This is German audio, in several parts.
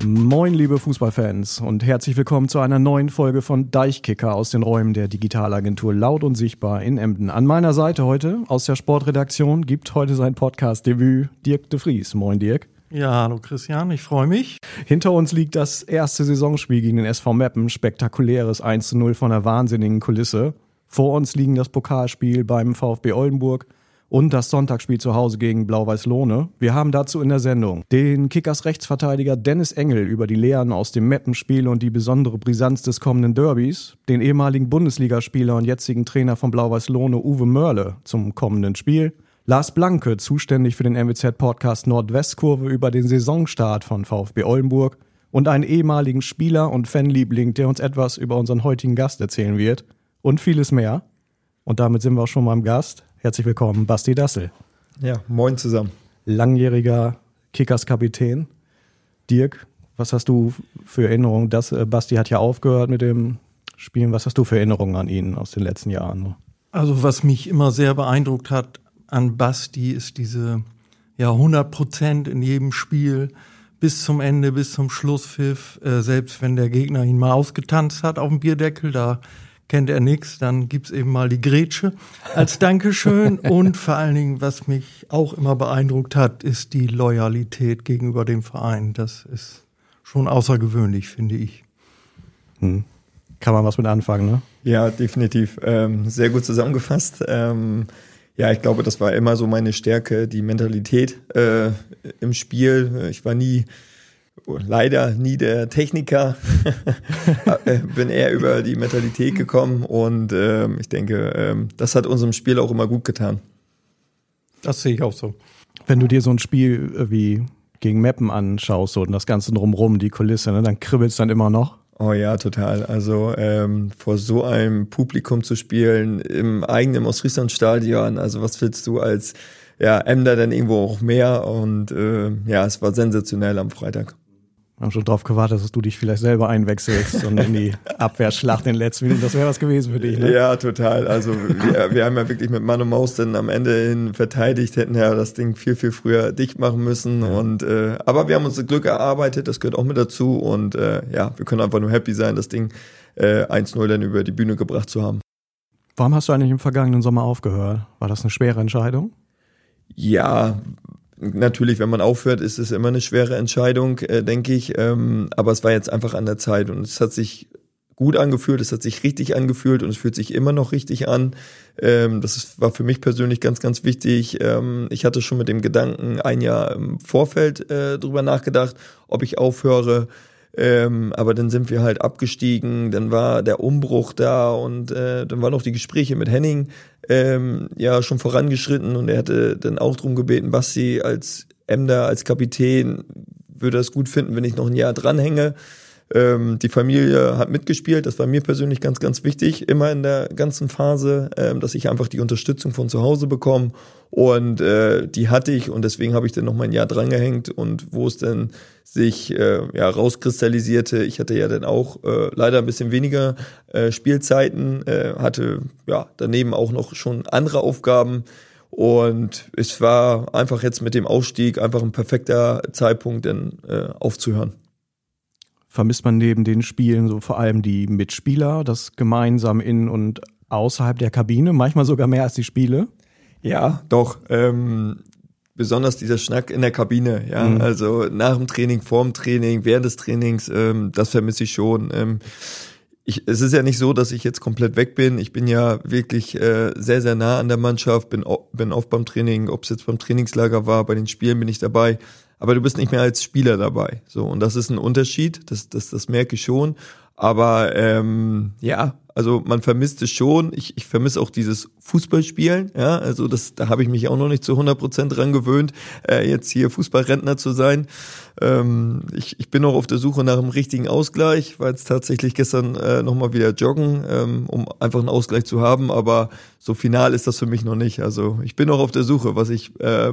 Moin liebe Fußballfans und herzlich willkommen zu einer neuen Folge von Deichkicker aus den Räumen der Digitalagentur Laut und Sichtbar in Emden. An meiner Seite heute aus der Sportredaktion gibt heute sein Podcast-Debüt Dirk de Vries. Moin Dirk. Ja, hallo Christian, ich freue mich. Hinter uns liegt das erste Saisonspiel gegen den SV Meppen, spektakuläres 1:0 von einer wahnsinnigen Kulisse. Vor uns liegen das Pokalspiel beim VfB Oldenburg und das Sonntagsspiel zu Hause gegen Blau-Weiß Lohne. Wir haben dazu in der Sendung den Kickers Rechtsverteidiger Dennis Engel über die Lehren aus dem Meppenspiel und die besondere Brisanz des kommenden Derbys, den ehemaligen Bundesligaspieler und jetzigen Trainer von Blau-Weiß Lohne Uwe Mörle zum kommenden Spiel, Lars Blanke, zuständig für den NWZ-Podcast Nordwestkurve über den Saisonstart von VfB Oldenburg und einen ehemaligen Spieler und Fanliebling, der uns etwas über unseren heutigen Gast erzählen wird und vieles mehr. Und damit sind wir auch schon beim Gast. Herzlich willkommen, Basti Dassel. Ja, moin zusammen. Langjähriger Kickers-Kapitän. Dirk, was hast du für Erinnerungen? Basti hat ja aufgehört mit dem Spielen. Was hast du für Erinnerungen an ihn aus den letzten Jahren? Also was mich immer sehr beeindruckt hat an Basti ist diese 100% in jedem Spiel bis zum Ende, bis zum Schlusspfiff. Selbst wenn der Gegner ihn mal ausgetanzt hat auf dem Bierdeckel, da kennt er nichts, dann gibt's eben mal die Grätsche als Dankeschön. Und vor allen Dingen, was mich auch immer beeindruckt hat, ist die Loyalität gegenüber dem Verein. Das ist schon außergewöhnlich, finde ich. Kann man was mit anfangen, ne? Ja, definitiv. Sehr gut zusammengefasst. Ja, ich glaube, das war immer so meine Stärke, die Mentalität im Spiel. Ich war leider nie der Techniker, bin eher über die Mentalität gekommen und ich denke, das hat unserem Spiel auch immer gut getan. Das sehe ich auch so. Wenn du dir so ein Spiel wie gegen Meppen anschaust und das Ganze drumherum, die Kulisse, ne, dann kribbelt's dann immer noch? Oh ja, total. Also vor so einem Publikum zu spielen, im eigenen Ostfriesland-Stadion, also was willst du als Emder denn irgendwo auch mehr? Und es war sensationell am Freitag. Wir haben schon drauf gewartet, dass du dich vielleicht selber einwechselst und in die Abwehrschlacht in den letzten Minuten. Das wäre was gewesen für dich, ne? Ja, total. Also wir haben ja wirklich mit Mann und Maus dann am Ende hin verteidigt, hätten ja das Ding viel, viel früher dicht machen müssen. Und aber wir haben uns das Glück erarbeitet, das gehört auch mit dazu. Und wir können einfach nur happy sein, das Ding 1:0 dann über die Bühne gebracht zu haben. Warum hast du eigentlich im vergangenen Sommer aufgehört? War das eine schwere Entscheidung? Ja, natürlich, wenn man aufhört, ist es immer eine schwere Entscheidung, denke ich. Aber es war jetzt einfach an der Zeit und es hat sich gut angefühlt, es hat sich richtig angefühlt und es fühlt sich immer noch richtig an. War für mich persönlich ganz, ganz wichtig. Ich hatte schon mit dem Gedanken ein Jahr im Vorfeld drüber nachgedacht, ob ich aufhöre. Aber dann sind wir halt abgestiegen, dann war der Umbruch da und dann waren auch die Gespräche mit Henning schon vorangeschritten und er hatte dann auch drum gebeten, Basti als Emder, als Kapitän würde es gut finden, wenn ich noch ein Jahr dranhänge. Die Familie hat mitgespielt, das war mir persönlich ganz, ganz wichtig, immer in der ganzen Phase, dass ich einfach die Unterstützung von zu Hause bekomme und die hatte ich und deswegen habe ich dann noch mal ein Jahr drangehängt und wo es dann sich rauskristallisierte, ich hatte ja dann auch leider ein bisschen weniger Spielzeiten, hatte daneben auch noch schon andere Aufgaben und es war einfach jetzt mit dem Ausstieg einfach ein perfekter Zeitpunkt, dann aufzuhören. Vermisst man neben den Spielen so vor allem die Mitspieler, das gemeinsam in und außerhalb der Kabine, manchmal sogar mehr als die Spiele? Ja, doch. Besonders dieser Schnack in der Kabine, also nach dem Training, vor dem Training, während des Trainings, das vermisse ich schon. Es ist ja nicht so, dass ich jetzt komplett weg bin. Ich bin ja wirklich sehr, sehr nah an der Mannschaft, bin oft beim Training, ob es jetzt beim Trainingslager war, bei den Spielen bin ich dabei. Aber du bist nicht mehr als Spieler dabei. So, und das ist ein Unterschied, das merke ich schon. Aber also man vermisst es schon. Ich vermisse auch dieses Fußballspielen. Ja, also da habe ich mich auch noch nicht zu 100% dran gewöhnt, jetzt hier Fußballrentner zu sein. Ich bin noch auf der Suche nach einem richtigen Ausgleich. War jetzt tatsächlich gestern nochmal wieder joggen, um einfach einen Ausgleich zu haben. Aber so final ist das für mich noch nicht. Also ich bin noch auf der Suche, was ich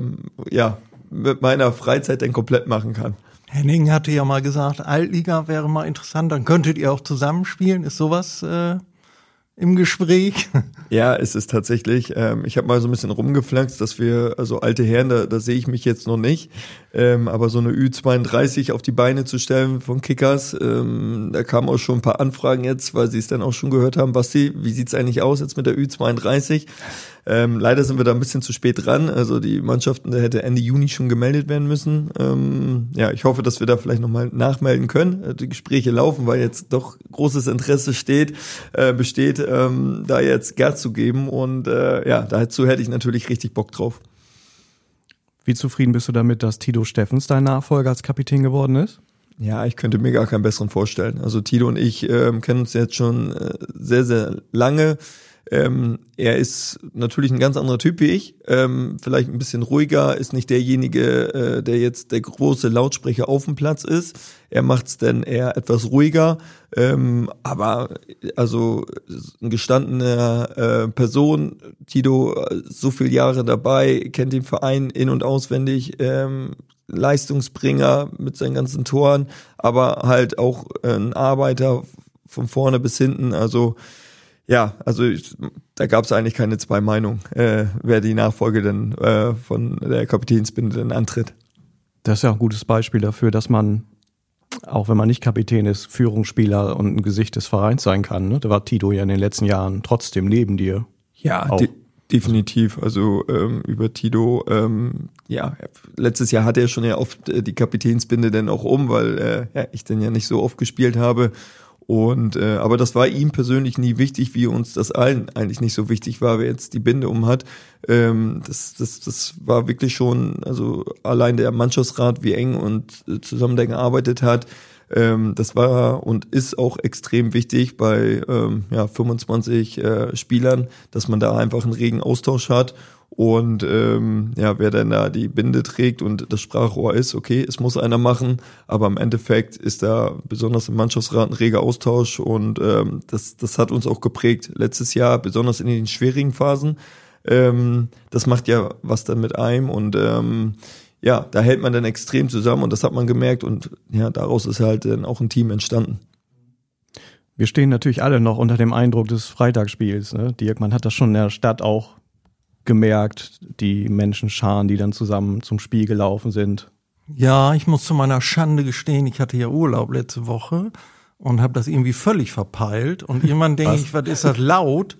mit meiner Freizeit dann komplett machen kann. Henning hatte ja mal gesagt, Altliga wäre mal interessant, dann könntet ihr auch zusammenspielen. Ist sowas im Gespräch? Ja, es ist tatsächlich. Ich habe mal so ein bisschen rumgeflaxt, dass wir, also alte Herren, da sehe ich mich jetzt noch nicht, aber so eine Ü32 auf die Beine zu stellen von Kickers, da kamen auch schon ein paar Anfragen jetzt, weil sie es dann auch schon gehört haben. Basti, wie sieht's eigentlich aus jetzt mit der Ü32? Leider sind wir da ein bisschen zu spät dran. Also die Mannschaften, da hätte Ende Juni schon gemeldet werden müssen. Ja, ich hoffe, dass wir da vielleicht nochmal nachmelden können. Die Gespräche laufen, weil jetzt doch großes Interesse besteht, da jetzt Gas zu geben. Und ja, dazu hätte ich natürlich richtig Bock drauf. Wie zufrieden bist du damit, dass Tito Steffens dein Nachfolger als Kapitän geworden ist? Ja, ich könnte mir gar keinen besseren vorstellen. Also Tito und ich kennen uns jetzt schon sehr, sehr lange. Er ist natürlich ein ganz anderer Typ wie ich, vielleicht ein bisschen ruhiger, ist nicht derjenige, der jetzt der große Lautsprecher auf dem Platz ist. Er macht's dann eher etwas ruhiger, aber also ein gestandener Person, Tito, so viele Jahre dabei, kennt den Verein in- und auswendig, Leistungsbringer mit seinen ganzen Toren, aber halt auch ein Arbeiter von vorne bis hinten, also ja, also da gab es eigentlich keine zwei Meinungen, wer die Nachfolge denn von der Kapitänsbinde denn antritt. Das ist ja ein gutes Beispiel dafür, dass man, auch wenn man nicht Kapitän ist, Führungsspieler und ein Gesicht des Vereins sein kann. Ne? Da war Tito ja in den letzten Jahren trotzdem neben dir. Ja, definitiv. Also über Tito, ja, letztes Jahr hatte er schon ja oft die Kapitänsbinde dann auch weil ja, ich dann ja nicht so oft gespielt habe. Und aber das war ihm persönlich nie wichtig, wie uns das allen eigentlich nicht so wichtig war, wer jetzt die Binde hat. Das war wirklich schon, also allein der Mannschaftsrat, wie eng und zusammen der gearbeitet hat, das war und ist auch extrem wichtig bei 25 Spielern, dass man da einfach einen regen Austausch hat. Und ja, wer denn da die Binde trägt und das Sprachrohr ist, okay, es muss einer machen, aber im Endeffekt ist da besonders im Mannschaftsrat ein reger Austausch und das hat uns auch geprägt letztes Jahr, besonders in den schwierigen Phasen. Das macht ja was dann mit einem und ja, da hält man dann extrem zusammen und das hat man gemerkt und ja, daraus ist halt dann auch ein Team entstanden. Wir stehen natürlich alle noch unter dem Eindruck des Freitagsspiels. Ne? Dirk, man hat das schon in der Stadt auch gemerkt, die Menschenscharen, die dann zusammen zum Spiel gelaufen sind. Ja, ich muss zu meiner Schande gestehen, ich hatte ja Urlaub letzte Woche und habe das irgendwie völlig verpeilt und irgendwann denke ich, was ist das laut?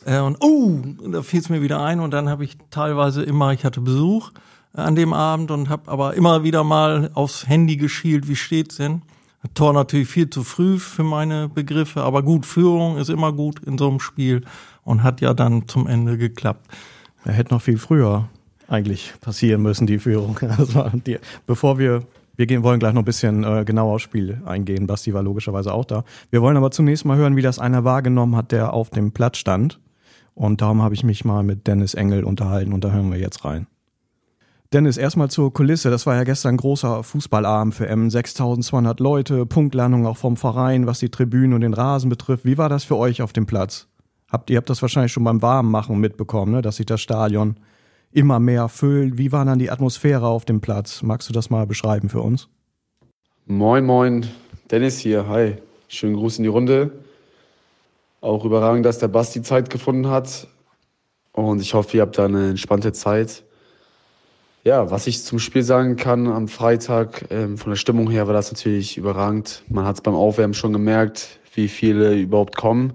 Und da fiel es mir wieder ein und dann habe ich teilweise ich hatte Besuch an dem Abend und habe aber immer wieder mal aufs Handy geschielt, wie steht's denn? Das Tor natürlich viel zu früh für meine Begriffe, aber gut, Führung ist immer gut in so einem Spiel und hat ja dann zum Ende geklappt. Er hätte noch viel früher eigentlich passieren müssen, die Führung. Also wir wollen gleich noch ein bisschen genauer aufs Spiel eingehen. Basti war logischerweise auch da. Wir wollen aber zunächst mal hören, wie das einer wahrgenommen hat, der auf dem Platz stand. Und darum habe ich mich mal mit Dennis Engel unterhalten und da hören wir jetzt rein. Dennis, erstmal zur Kulisse. Das war ja gestern ein großer Fußballabend für Emmen. 6.200 Leute, Punktlandung auch vom Verein, was die Tribünen und den Rasen betrifft. Wie war das für euch auf dem Platz? Ihr habt das wahrscheinlich schon beim Warmmachen mitbekommen, ne? Dass sich das Stadion immer mehr füllt. Wie war dann die Atmosphäre auf dem Platz? Magst du das mal beschreiben für uns? Moin, moin. Dennis hier. Hi. Schönen Gruß in die Runde. Auch überragend, dass der Basti Zeit gefunden hat. Und ich hoffe, ihr habt da eine entspannte Zeit. Ja, was ich zum Spiel sagen kann am Freitag, von der Stimmung her war das natürlich überragend. Man hat es beim Aufwärmen schon gemerkt, wie viele überhaupt kommen.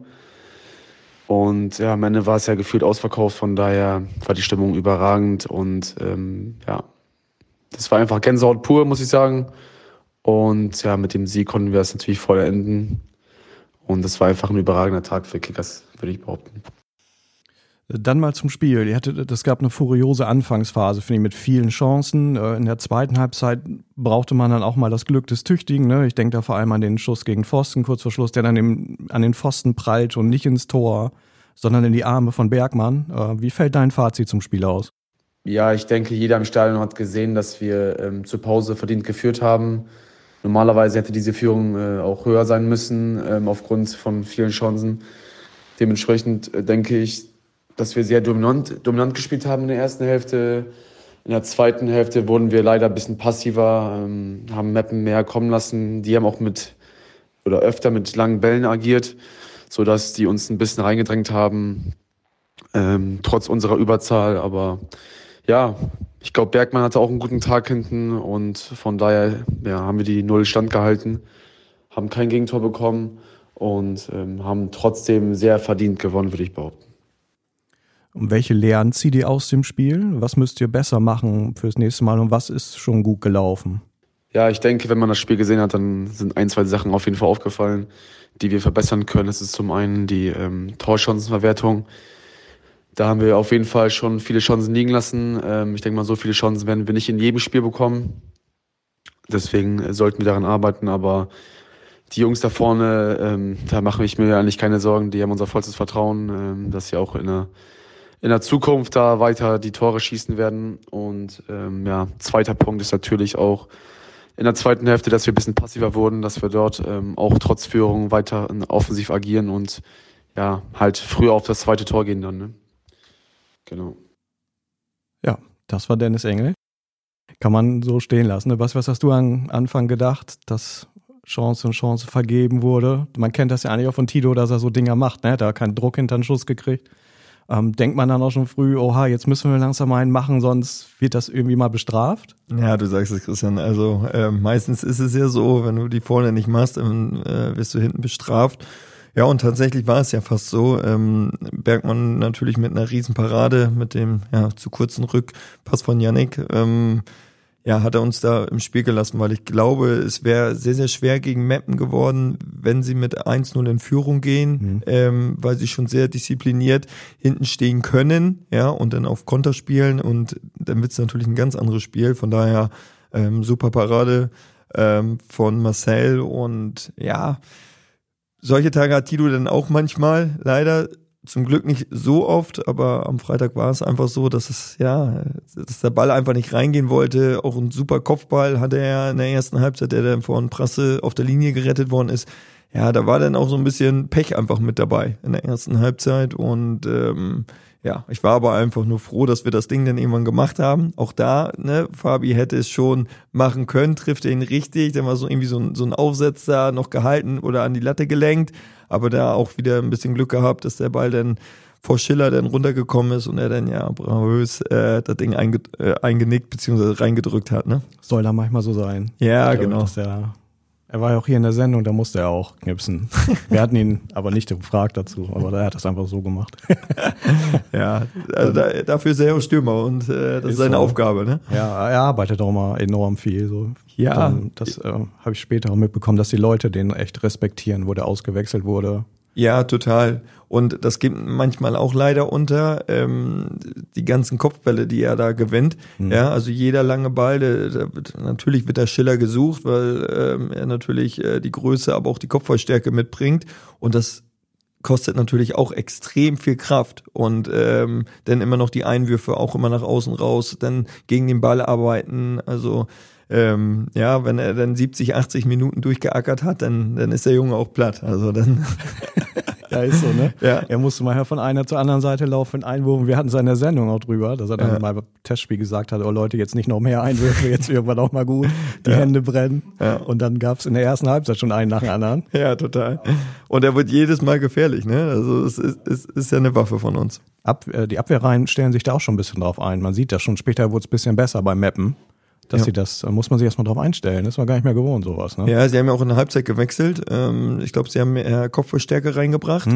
Und ja, am Ende war es ja gefühlt ausverkauft, von daher war die Stimmung überragend und ja, das war einfach Gänsehaut pur, muss ich sagen. Und ja, mit dem Sieg konnten wir es natürlich vollenden und das war einfach ein überragender Tag für Kickers, würde ich behaupten. Dann mal zum Spiel. Es gab eine furiose Anfangsphase, finde ich, mit vielen Chancen. In der zweiten Halbzeit brauchte man dann auch mal das Glück des Tüchtigen. Ne? Ich denke da vor allem an den Schuss gegen Pfosten, kurz vor Schluss, der dann an den Pfosten prallt und nicht ins Tor, sondern in die Arme von Bergmann. Wie fällt dein Fazit zum Spiel aus? Ja, ich denke, jeder im Stadion hat gesehen, dass wir zur Pause verdient geführt haben. Normalerweise hätte diese Führung auch höher sein müssen, aufgrund von vielen Chancen. Dementsprechend denke ich, dass wir sehr dominant gespielt haben in der ersten Hälfte. In der zweiten Hälfte wurden wir leider ein bisschen passiver, haben Meppen mehr kommen lassen. Die haben auch öfter mit langen Bällen agiert. sodass die uns ein bisschen reingedrängt haben, trotz unserer Überzahl. Aber ja, ich glaube, Bergmann hatte auch einen guten Tag hinten und von daher haben wir die 0 standgehalten, haben kein Gegentor bekommen und haben trotzdem sehr verdient gewonnen, würde ich behaupten. Und welche Lehren zieht ihr aus dem Spiel? Was müsst ihr besser machen fürs nächste Mal und was ist schon gut gelaufen? Ja, ich denke, wenn man das Spiel gesehen hat, dann sind 1, 2 Sachen auf jeden Fall aufgefallen, die wir verbessern können. Das ist zum einen die Torchancenverwertung. Da haben wir auf jeden Fall schon viele Chancen liegen lassen. Ich denke mal, so viele Chancen werden wir nicht in jedem Spiel bekommen. Deswegen sollten wir daran arbeiten. Aber die Jungs da vorne, da mache ich mir eigentlich keine Sorgen. Die haben unser vollstes Vertrauen, dass sie auch in der Zukunft da weiter die Tore schießen werden. Und zweiter Punkt ist natürlich auch in der zweiten Hälfte, dass wir ein bisschen passiver wurden, dass wir dort auch trotz Führung weiter offensiv agieren und ja, halt früher auf das zweite Tor gehen dann. Ne? Genau. Ja, das war Dennis Engel. Kann man so stehen lassen. Ne? Was hast du am Anfang gedacht, dass Chance vergeben wurde? Man kennt das ja eigentlich auch von Tito, dass er so Dinger macht. Ne? Da hat keinen Druck hinter den Schuss gekriegt. Denkt man dann auch schon früh, oha, jetzt müssen wir langsam einen machen, sonst wird das irgendwie mal bestraft? Ja, du sagst es, Christian. Also meistens ist es ja so, wenn du die vorne nicht machst, dann wirst du hinten bestraft. Ja, und tatsächlich war es ja fast so. Bergmann natürlich mit einer Riesenparade, mit dem zu kurzen Rückpass von Yannick, hat er uns da im Spiel gelassen, weil ich glaube, es wäre sehr, sehr schwer gegen Meppen geworden, wenn sie mit 1-0 in Führung gehen, weil sie schon sehr diszipliniert hinten stehen können, und dann auf Konter spielen und dann wird es natürlich ein ganz anderes Spiel. Von daher super Parade von Marcel und solche Tage hat Tito dann auch manchmal, leider zum Glück nicht so oft, aber am Freitag war es einfach so, dass der Ball einfach nicht reingehen wollte. Auch ein super Kopfball hatte er in der ersten Halbzeit, der dann von Prasse auf der Linie gerettet worden ist. Ja, da war dann auch so ein bisschen Pech einfach mit dabei in der ersten Halbzeit und ich war aber einfach nur froh, dass wir das Ding dann irgendwann gemacht haben. Auch da, Fabi hätte es schon machen können, trifft er ihn richtig, dann war so irgendwie so ein Aufsetzer noch gehalten oder an die Latte gelenkt, aber da auch wieder ein bisschen Glück gehabt, dass der Ball dann vor Schiller dann runtergekommen ist und er dann bravös das Ding eingenickt bzw. reingedrückt hat. Ne? Soll da manchmal so sein. Ja, genau. Er war ja auch hier in der Sendung, da musste er auch knipsen. Wir hatten ihn aber nicht gefragt dazu, aber er hat das einfach so gemacht. Ja, also dafür ist er ja auch Stürmer und das ist seine Aufgabe, ne? Ja, er arbeitet auch mal enorm viel. So. Ja. Das habe ich später auch mitbekommen, dass die Leute den echt respektieren, wo der ausgewechselt wurde. Ja, total. Und das geht manchmal auch leider unter, die ganzen Kopfbälle, die er da gewinnt. Ja, also jeder lange Ball, natürlich wird der Schiller gesucht, weil er natürlich die Größe, aber auch die Kopfballstärke mitbringt. Und das kostet natürlich auch extrem viel Kraft. Und dann immer noch die Einwürfe auch immer nach außen raus, dann gegen den Ball arbeiten, also wenn er dann 70, 80 Minuten durchgeackert hat, dann ist der Junge auch platt. Also dann ja, ist so, ne? Ja. Er musste mal von einer zur anderen Seite laufen, Einwurf. Wir hatten es in der Sendung auch drüber, dass er dann mal beim Testspiel gesagt hat, oh Leute, jetzt nicht noch mehr Einwürfe, jetzt irgendwann auch mal gut, die Hände brennen. Ja. Und dann gab es in der ersten Halbzeit schon einen nach dem anderen. Ja, total. Und er wird jedes Mal gefährlich, ne? Also es ist ja eine Waffe von uns. Die Abwehrreihen stellen sich da auch schon ein bisschen drauf ein. Man sieht das schon, später wurde es ein bisschen besser beim Meppen. Da muss man sich erstmal drauf einstellen. Das war gar nicht mehr gewohnt, sowas. Ne? Ja, sie haben ja auch in der Halbzeit gewechselt. Ich glaube, sie haben mehr Kopfballstärke reingebracht.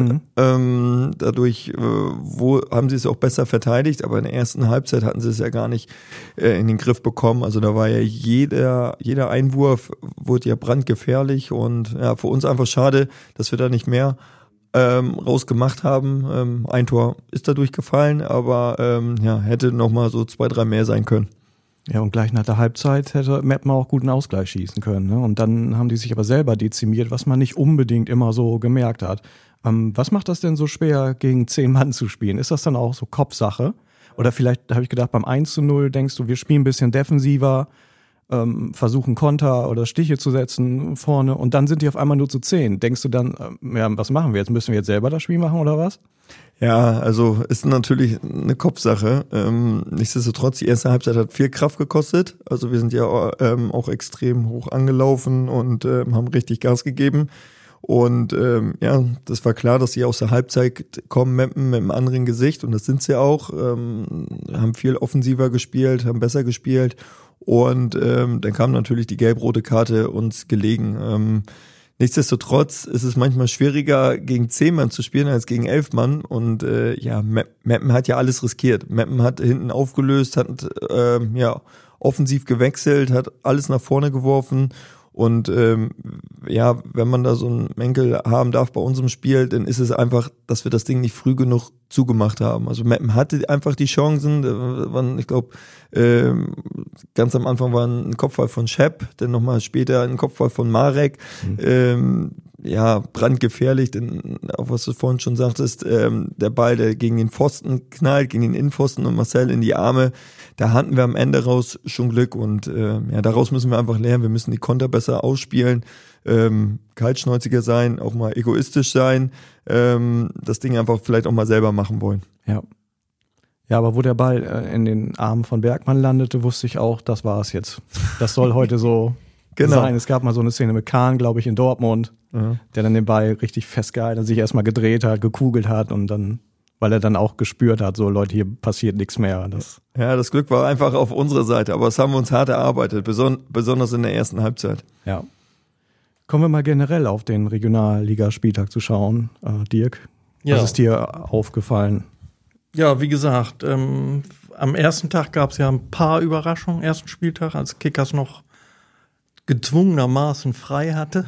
Dadurch haben sie es auch besser verteidigt, aber in der ersten Halbzeit hatten sie es ja gar nicht in den Griff bekommen. Also da war ja jeder Einwurf wurde ja brandgefährlich und für uns einfach schade, dass wir da nicht mehr rausgemacht haben. Ein Tor ist dadurch gefallen, aber hätte noch mal so 2, 3 mehr sein können. Ja, und gleich nach der Halbzeit hätte Meppen auch guten Ausgleich schießen können. Ne? Und dann haben die sich aber selber dezimiert, was man nicht unbedingt immer so gemerkt hat. Was macht das denn so schwer, gegen 10 Mann zu spielen? Ist das dann auch so Kopfsache? Oder vielleicht habe ich gedacht, beim 1:0 denkst du, wir spielen ein bisschen defensiver, versuchen Konter oder Stiche zu setzen vorne und dann sind die auf einmal nur zu 10. Denkst du dann, was machen wir jetzt? Müssen wir jetzt selber das Spiel machen oder was? Ja, also ist natürlich eine Kopfsache. Nichtsdestotrotz, die erste Halbzeit hat viel Kraft gekostet. Also wir sind ja auch extrem hoch angelaufen und haben richtig Gas gegeben. Und ja, das war klar, dass sie aus der Halbzeit kommen mit einem anderen Gesicht und das sind sie auch. Haben viel offensiver gespielt, haben besser gespielt und dann kam natürlich die gelb-rote Karte uns gelegen. Nichtsdestotrotz ist es manchmal schwieriger, gegen 10 Mann zu spielen als gegen 11 Mann. Und ja, Meppen hat ja alles riskiert. Meppen hat hinten aufgelöst, hat ja offensiv gewechselt, hat alles nach vorne geworfen. Und ja, wenn man da so einen Mänkel haben darf bei unserem Spiel, dann ist es einfach, dass wir das Ding nicht früh genug zugemacht haben. Also Meppen hatte einfach die Chancen. Ich glaube, ganz am Anfang war ein Kopfball von Schepp, dann nochmal später ein Kopfball von Marek. Ja, brandgefährlich, denn auch was du vorhin schon sagtest, der Ball, der gegen den Pfosten knallt, gegen den Innenpfosten und Marcel in die Arme, da hatten wir am Ende raus schon Glück und ja, daraus müssen wir einfach lernen, wir müssen die Konter besser ausspielen, kaltschnäuziger sein, auch mal egoistisch sein, das Ding einfach vielleicht auch mal selber machen wollen. Ja. Ja, aber wo der Ball in den Armen von Bergmann landete, wusste ich auch, das war es jetzt. Das soll heute so sein. Es gab mal so eine Szene mit Kahn, glaube ich, in Dortmund, der dann den Ball richtig festgehalten hat, sich erstmal gedreht hat, gekugelt hat und dann, weil er dann auch gespürt hat, so Leute, hier passiert nichts mehr. Ja, das Glück war einfach auf unserer Seite, aber das haben wir uns hart erarbeitet, besonders in der ersten Halbzeit. Ja. Kommen wir mal generell auf den Regionalligaspieltag zu schauen. Dirk, was ist dir aufgefallen? Ja, wie gesagt, am ersten Tag gab es ja ein paar Überraschungen, ersten Spieltag, als Kickers noch gezwungenermaßen frei hatte.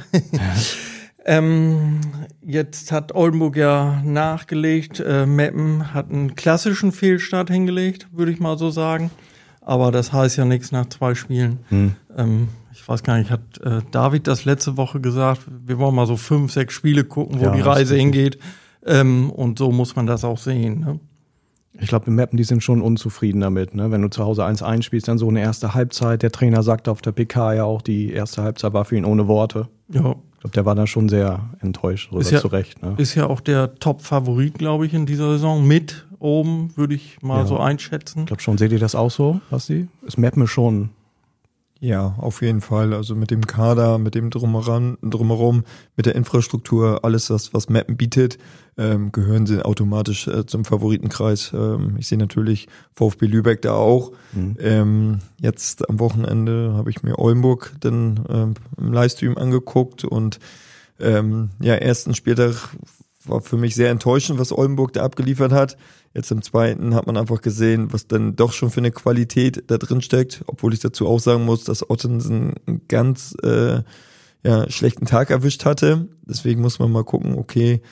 Jetzt hat Oldenburg ja nachgelegt, Meppen hat einen klassischen Fehlstart hingelegt, würde ich mal so sagen. Aber das heißt ja nichts nach 2 Spielen. Ich weiß gar nicht, hat David das letzte Woche gesagt, wir wollen mal so 5, 6 Spiele gucken, wo die Reise hingeht. Und so muss man das auch sehen, ne? Ich glaube, die Meppen, die sind schon unzufrieden damit, ne? Wenn du zu Hause 1-1 spielst, dann so eine erste Halbzeit. Der Trainer sagte auf der PK ja auch, die erste Halbzeit war für ihn ohne Worte. Ja. Ich glaube, der war da schon sehr enttäuscht, oder zu Recht. Ne? Ist ja auch der Top-Favorit, glaube ich, in dieser Saison. Mit oben, würde ich mal so einschätzen. Ich glaube schon. Seht ihr das auch so, Basti? Ist Meppen schon? Ja, auf jeden Fall. Also mit dem Kader, mit dem drumherum, mit der Infrastruktur, alles was Meppen bietet, gehören sie automatisch zum Favoritenkreis. Ich sehe natürlich VfB Lübeck da auch. Jetzt am Wochenende habe ich mir Oldenburg dann im Livestream angeguckt und ja, ersten Spieltag war für mich sehr enttäuschend, was Oldenburg da abgeliefert hat. Jetzt im zweiten hat man einfach gesehen, was dann doch schon für eine Qualität da drin steckt, obwohl ich dazu auch sagen muss, dass Ottensen einen ganz schlechten Tag erwischt hatte. Deswegen muss man mal gucken, okay,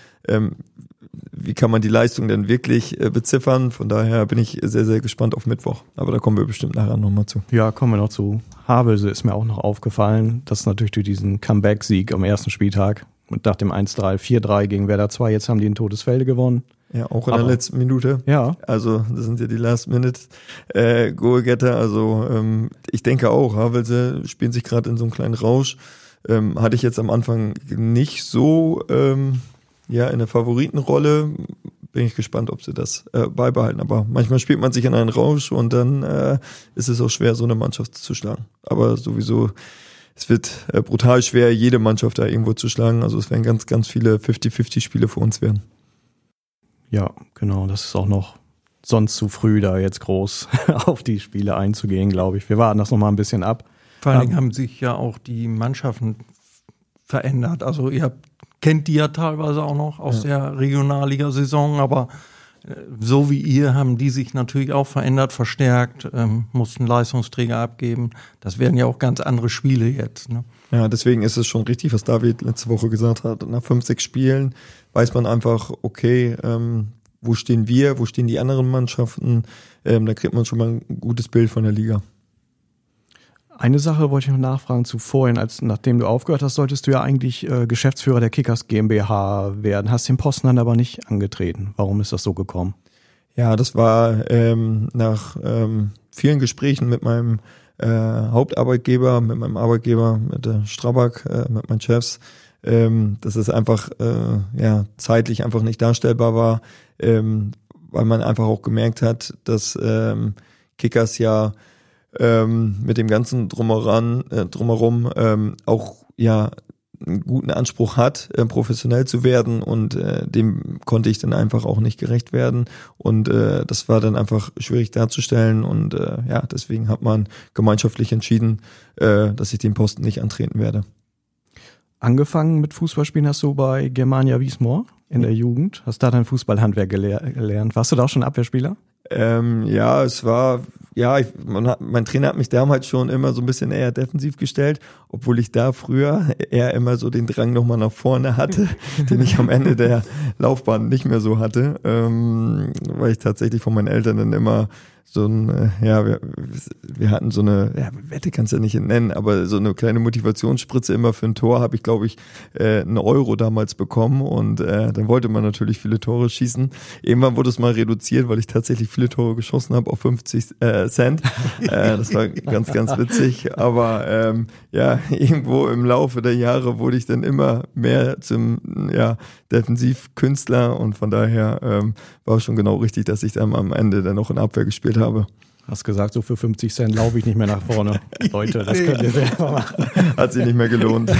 wie kann man die Leistung denn wirklich beziffern? Von daher bin ich sehr, sehr gespannt auf Mittwoch. Aber da kommen wir bestimmt nachher nochmal zu. Ja, kommen wir noch zu. Havelse ist mir auch noch aufgefallen. Das ist natürlich durch diesen Comeback-Sieg am ersten Spieltag. Und nach dem 1-3, 4-3 gegen Werder 2, jetzt haben die in Todesfelde gewonnen. Ja, auch in der letzten Minute. Ja. Also das sind ja die Last-Minute-Goalgetter. Also ich denke auch, Havelse spielen sich gerade in so einem kleinen Rausch. Hatte ich jetzt am Anfang nicht so in der Favoritenrolle. Bin ich gespannt, ob sie das beibehalten. Aber manchmal spielt man sich in einen Rausch und dann ist es auch schwer, so eine Mannschaft zu schlagen. Aber sowieso, es wird brutal schwer, jede Mannschaft da irgendwo zu schlagen. Also es werden ganz, ganz viele 50-50-Spiele für uns werden. Ja, genau. Das ist auch noch sonst zu früh, da jetzt groß auf die Spiele einzugehen, glaube ich. Wir warten das noch mal ein bisschen ab. Vor allen Dingen haben sich ja auch die Mannschaften verändert. Also ihr kennt die ja teilweise auch noch aus der Regionalliga-Saison, aber so wie ihr haben die sich natürlich auch verändert, verstärkt, mussten Leistungsträger abgeben. Das werden ja auch ganz andere Spiele jetzt, ne? Ja, deswegen ist es schon richtig, was David letzte Woche gesagt hat. Nach 5, 6 Spielen weiß man einfach, okay, wo stehen wir, wo stehen die anderen Mannschaften? Da kriegt man schon mal ein gutes Bild von der Liga. Eine Sache wollte ich noch nachfragen zu vorhin, nachdem du aufgehört hast, solltest du ja eigentlich Geschäftsführer der Kickers GmbH werden, hast den Posten dann aber nicht angetreten. Warum ist das so gekommen? Ja, das war nach vielen Gesprächen mit meinem Hauptarbeitgeber, mit meinem Arbeitgeber, mit der Strabag, mit meinen Chefs, dass es einfach zeitlich einfach nicht darstellbar war, weil man einfach auch gemerkt hat, dass Kickers ja mit dem ganzen Drumherum auch einen guten Anspruch hat, professionell zu werden und dem konnte ich dann einfach auch nicht gerecht werden und das war dann einfach schwierig darzustellen und deswegen hat man gemeinschaftlich entschieden, dass ich den Posten nicht antreten werde. Angefangen mit Fußballspielen hast du bei Germania Wismar in der Jugend, hast da dein Fußballhandwerk gelernt. Warst du da auch schon Abwehrspieler? Mein Trainer hat mich damals schon immer so ein bisschen eher defensiv gestellt, obwohl ich da früher eher immer so den Drang nochmal nach vorne hatte, den ich am Ende der Laufbahn nicht mehr so hatte, weil ich tatsächlich von meinen Eltern dann immer so ein, wir hatten so eine, Wette kannst du ja nicht nennen, aber so eine kleine Motivationsspritze immer für ein Tor habe ich, glaube ich, einen Euro damals bekommen und dann wollte man natürlich viele Tore schießen. Irgendwann wurde es mal reduziert, weil ich tatsächlich viele Tore geschossen habe auf 50 Cent. Das war ganz, ganz witzig, aber irgendwo im Laufe der Jahre wurde ich dann immer mehr zum Defensivkünstler und von daher war schon genau richtig, dass ich dann am Ende dann noch in Abwehr gespielt habe. Hast gesagt, so für 50 Cent laufe ich nicht mehr nach vorne. Leute, das könnt ihr selber machen. Hat sich nicht mehr gelohnt.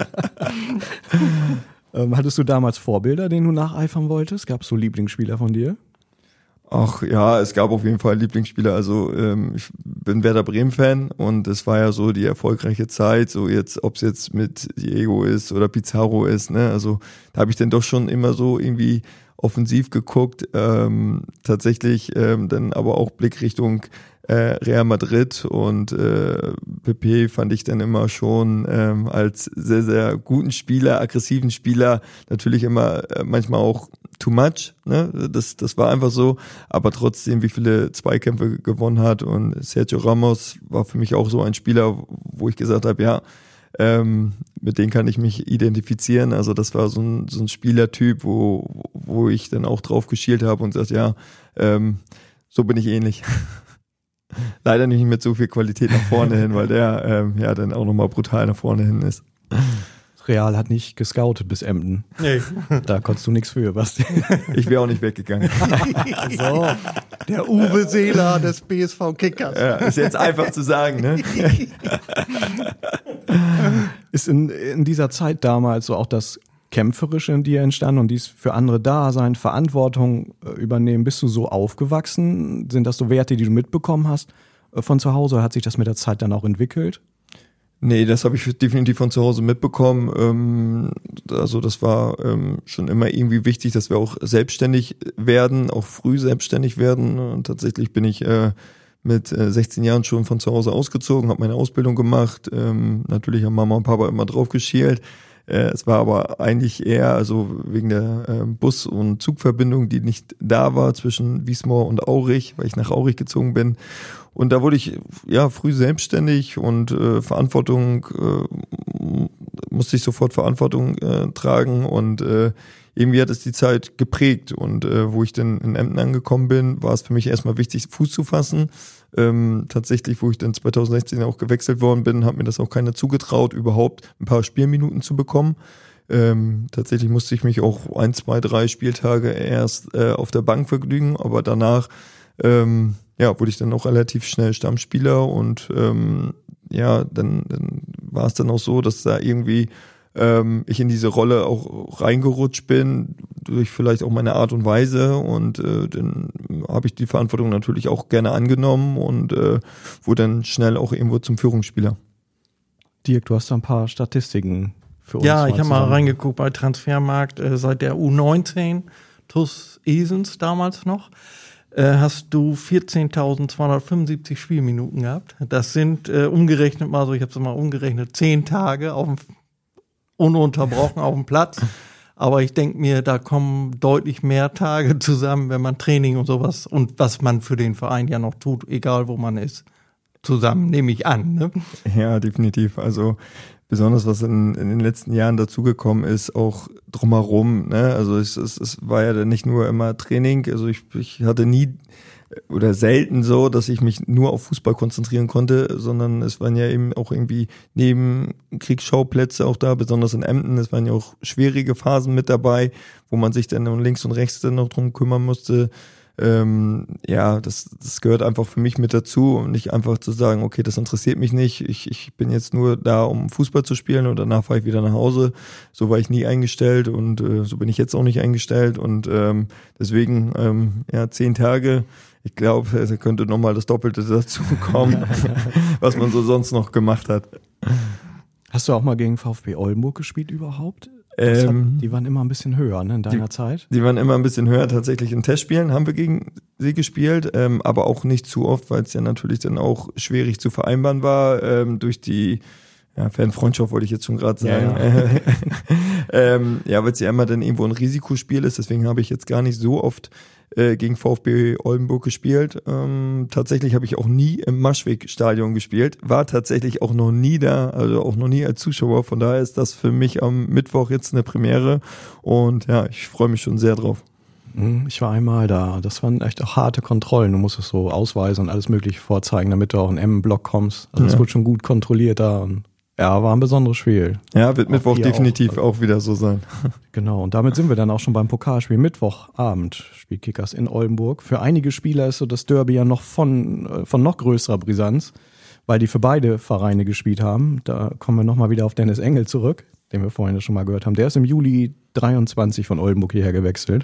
Hattest du damals Vorbilder, denen du nacheifern wolltest? Gab es so Lieblingsspieler von dir? Ach ja, es gab auf jeden Fall Lieblingsspieler. Also ich bin Werder Bremen-Fan und es war ja so die erfolgreiche Zeit, so jetzt, ob es jetzt mit Diego ist oder Pizarro ist, ne? Also da habe ich dann doch schon immer so irgendwie offensiv geguckt, tatsächlich dann aber auch Blick Richtung Real Madrid und Pepe fand ich dann immer schon als sehr, sehr guten Spieler, aggressiven Spieler, natürlich immer manchmal auch too much, ne? Das war einfach so, aber trotzdem, wie viele Zweikämpfe gewonnen hat und Sergio Ramos war für mich auch so ein Spieler, wo ich gesagt habe, mit denen kann ich mich identifizieren. Also das war so ein Spielertyp, wo ich dann auch drauf geschielt habe und gesagt, so bin ich ähnlich. Leider nicht mit so viel Qualität nach vorne hin, weil der dann auch nochmal brutal nach vorne hin ist. Real hat nicht gescoutet bis Emden. Nee. Da konntest du nichts für, Basti. Ich wäre auch nicht weggegangen. So, der Uwe Seeler des BSV Kickers. Ja, ist jetzt einfach zu sagen, ne? Ist in dieser Zeit damals so auch das Kämpferische in dir entstanden und dies für andere da sein, Verantwortung übernehmen? Bist du so aufgewachsen? Sind das so Werte, die du mitbekommen hast von zu Hause? Oder hat sich das mit der Zeit dann auch entwickelt? Nee, das habe ich definitiv von zu Hause mitbekommen. Also das war schon immer irgendwie wichtig, dass wir auch selbstständig werden, auch früh selbstständig werden. Und tatsächlich bin ich mit 16 Jahren schon von zu Hause ausgezogen, habe meine Ausbildung gemacht. Natürlich haben Mama und Papa immer drauf geschielt. Es war aber eigentlich eher also wegen der Bus- und Zugverbindung, die nicht da war zwischen Wismar und Aurich, weil ich nach Aurich gezogen bin. Und da wurde ich früh selbstständig und musste ich sofort Verantwortung tragen und irgendwie hat es die Zeit geprägt und wo ich dann in Emden angekommen bin, war es für mich erstmal wichtig, Fuß zu fassen. Tatsächlich, wo ich dann 2016 auch gewechselt worden bin, hat mir das auch keiner zugetraut, überhaupt ein paar Spielminuten zu bekommen. Tatsächlich musste ich mich auch 1, 2, 3 Spieltage erst auf der Bank vergnügen, aber danach wurde ich dann auch relativ schnell Stammspieler und dann war es dann auch so, dass da irgendwie ich in diese Rolle auch reingerutscht bin, durch vielleicht auch meine Art und Weise und dann habe ich die Verantwortung natürlich auch gerne angenommen und wurde dann schnell auch irgendwo zum Führungsspieler. Dirk, du hast da ein paar Statistiken für uns. Ja, ich habe mal reingeguckt bei Transfermarkt, seit der U19, TuS Esens damals noch, hast du 14.275 Spielminuten gehabt. Das sind umgerechnet mal so, ich habe es mal umgerechnet, 10 Tage ununterbrochen auf dem Platz. Aber ich denke mir, da kommen deutlich mehr Tage zusammen, wenn man Training und sowas und was man für den Verein ja noch tut, egal wo man ist, zusammen, nehme ich an. Ne? Ja, definitiv. Also besonders was in den letzten Jahren dazugekommen ist, auch drumherum. Ne? Also es war ja dann nicht nur immer Training. Also ich hatte nie oder selten so, dass ich mich nur auf Fußball konzentrieren konnte, sondern es waren ja eben auch irgendwie Nebenkriegsschauplätze auch da, besonders in Emden. Es waren ja auch schwierige Phasen mit dabei, wo man sich dann links und rechts dann noch drum kümmern musste. Das gehört einfach für mich mit dazu und nicht einfach zu sagen, okay, das interessiert mich nicht, ich bin jetzt nur da, um Fußball zu spielen und danach fahre ich wieder nach Hause. So war ich nie eingestellt und so bin ich jetzt auch nicht eingestellt und deswegen 10 Tage. Ich glaube, da könnte nochmal das Doppelte dazu kommen, was man so sonst noch gemacht hat. Hast du auch mal gegen VfB Oldenburg gespielt überhaupt? Die waren immer ein bisschen höher, ne, in deiner Zeit? Die waren immer ein bisschen höher. Tatsächlich in Testspielen haben wir gegen sie gespielt, aber auch nicht zu oft, weil es ja natürlich dann auch schwierig zu vereinbaren war durch die Fanfreundschaft, wollte ich jetzt schon gerade sagen. Weil es ja immer dann irgendwo ein Risikospiel ist. Deswegen habe ich jetzt gar nicht so oft gegen VfB Oldenburg gespielt. Tatsächlich habe ich auch nie im Maschweg-Stadion gespielt. War tatsächlich auch noch nie da, also auch noch nie als Zuschauer. Von daher ist das für mich am Mittwoch jetzt eine Premiere. Und ja, ich freue mich schon sehr drauf. Ich war einmal da. Das waren echt auch harte Kontrollen. Du musstest so Ausweise und alles Mögliche vorzeigen, damit du auch in M-Block kommst. Also es wurde schon gut kontrolliert da und war ein besonderes Spiel. Ja, wird Mittwoch definitiv auch wieder so sein. Genau, und damit sind wir dann auch schon beim Pokalspiel. Mittwochabend spielt Kickers in Oldenburg. Für einige Spieler ist so das Derby ja noch von noch größerer Brisanz, weil die für beide Vereine gespielt haben. Da kommen wir nochmal wieder auf Dennis Engel zurück, den wir vorhin schon mal gehört haben. Der ist im Juli 23 von Oldenburg hierher gewechselt.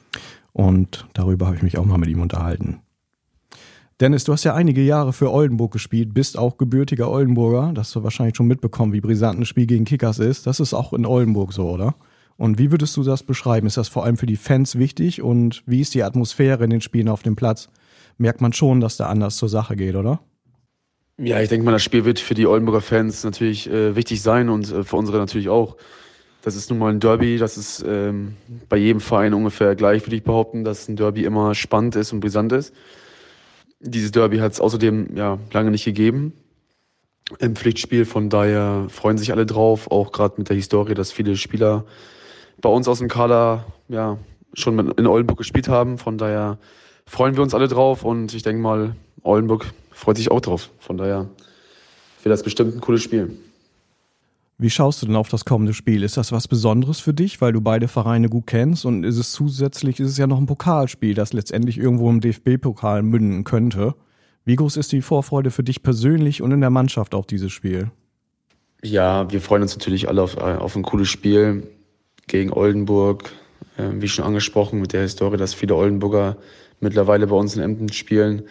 Und darüber habe ich mich auch mal mit ihm unterhalten. Dennis, du hast ja einige Jahre für Oldenburg gespielt, bist auch gebürtiger Oldenburger. Das hast du wahrscheinlich schon mitbekommen, wie brisant ein Spiel gegen Kickers ist. Das ist auch in Oldenburg so, oder? Und wie würdest du das beschreiben? Ist das vor allem für die Fans wichtig? Und wie ist die Atmosphäre in den Spielen auf dem Platz? Merkt man schon, dass da anders zur Sache geht, oder? Ja, ich denke mal, das Spiel wird für die Oldenburger Fans natürlich wichtig sein und für unsere natürlich auch. Das ist nun mal ein Derby, das ist bei jedem Verein ungefähr gleich, würde ich behaupten, dass ein Derby immer spannend ist und brisant ist. Dieses Derby hat es außerdem lange nicht gegeben im Pflichtspiel, von daher freuen sich alle drauf, auch gerade mit der Historie, dass viele Spieler bei uns aus dem Kader schon in Oldenburg gespielt haben, von daher freuen wir uns alle drauf und ich denke mal, Oldenburg freut sich auch drauf, von daher wird das bestimmt ein cooles Spiel. Wie schaust du denn auf das kommende Spiel? Ist das was Besonderes für dich, weil du beide Vereine gut kennst? Und ist es ja noch ein Pokalspiel, das letztendlich irgendwo im DFB-Pokal münden könnte. Wie groß ist die Vorfreude für dich persönlich und in der Mannschaft auf dieses Spiel? Ja, wir freuen uns natürlich alle auf ein cooles Spiel gegen Oldenburg. Wie schon angesprochen, mit der Historie, dass viele Oldenburger mittlerweile bei uns in Emden spielen.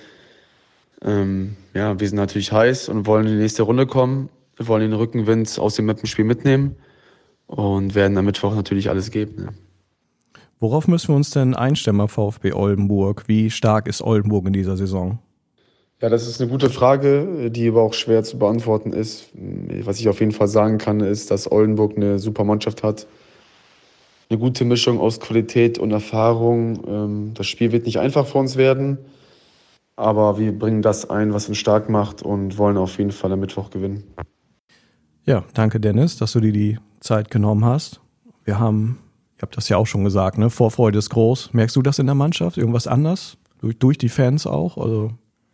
Wir sind natürlich heiß und wollen in die nächste Runde kommen. Wir wollen den Rückenwind aus dem Mappenspiel mitnehmen und werden am Mittwoch natürlich alles geben. Ne? Worauf müssen wir uns denn einstellen beim VfB Oldenburg? Wie stark ist Oldenburg in dieser Saison? Ja, das ist eine gute Frage, die aber auch schwer zu beantworten ist. Was ich auf jeden Fall sagen kann, ist, dass Oldenburg eine super Mannschaft hat. Eine gute Mischung aus Qualität und Erfahrung. Das Spiel wird nicht einfach für uns werden, aber wir bringen das ein, was uns stark macht und wollen auf jeden Fall am Mittwoch gewinnen. Ja, danke Dennis, dass du dir die Zeit genommen hast. Ihr habt das ja auch schon gesagt, ne? Vorfreude ist groß. Merkst du das in der Mannschaft? Irgendwas anders? Durch die Fans auch? Also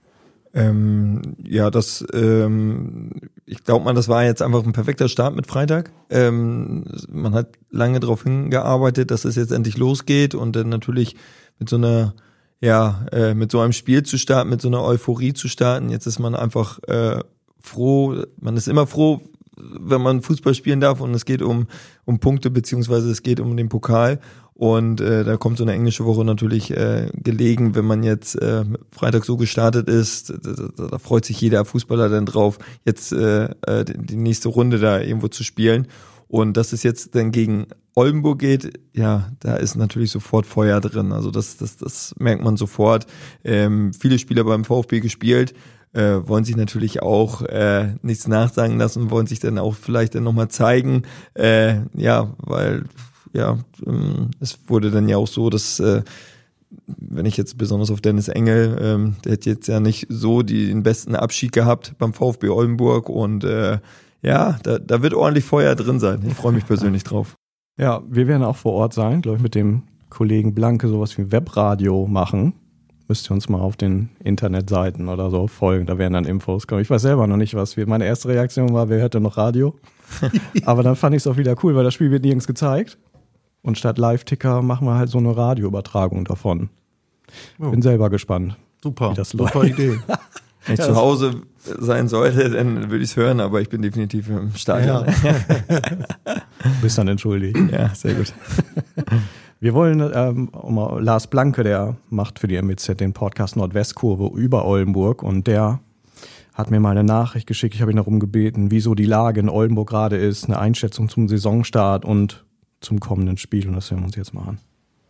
ich glaube mal, das war jetzt einfach ein perfekter Start mit Freitag. Man hat lange darauf hingearbeitet, dass es jetzt endlich losgeht und dann natürlich mit so einer mit so einem Spiel zu starten, mit so einer Euphorie zu starten. Jetzt ist man einfach froh. Man ist immer froh, wenn man Fußball spielen darf und es geht um Punkte, beziehungsweise es geht um den Pokal. Und da kommt so eine englische Woche natürlich gelegen, wenn man jetzt Freitag so gestartet ist. Da freut sich jeder Fußballer dann drauf, jetzt die nächste Runde da irgendwo zu spielen. Und dass es jetzt dann gegen Oldenburg geht, ja, da ist natürlich sofort Feuer drin. Also das merkt man sofort. Viele Spieler beim VfB gespielt, wollen sich natürlich auch nichts nachsagen lassen, wollen sich dann auch vielleicht dann nochmal zeigen. Weil es wurde dann ja auch so, dass wenn ich jetzt besonders auf Dennis Engel, der hat jetzt ja nicht so den besten Abschied gehabt beim VfB Oldenburg und da wird ordentlich Feuer drin sein. Ich freue mich persönlich drauf. Ja, wir werden auch vor Ort sein, glaube ich, mit dem Kollegen Blanke sowas wie Webradio machen. Müsst ihr uns mal auf den Internetseiten oder so folgen, da werden dann Infos kommen. Ich weiß selber noch nicht, meine erste Reaktion war, wer hört denn noch Radio? Aber dann fand ich es auch wieder cool, weil das Spiel wird nirgends gezeigt. Und statt Live-Ticker machen wir halt so eine Radioübertragung davon. Bin selber gespannt. Super, wie das super läuft. Idee. Wenn ich zu Hause sein sollte, dann würde ich es hören, aber ich bin definitiv im Stadion. Bist dann entschuldigt. Ja, sehr gut. Wir wollen, Lars Blanke, der macht für die MWZ den Podcast Nordwestkurve über Oldenburg und der hat mir mal eine Nachricht geschickt, ich habe ihn darum gebeten, wieso die Lage in Oldenburg gerade ist, eine Einschätzung zum Saisonstart und zum kommenden Spiel und das hören wir uns jetzt mal an.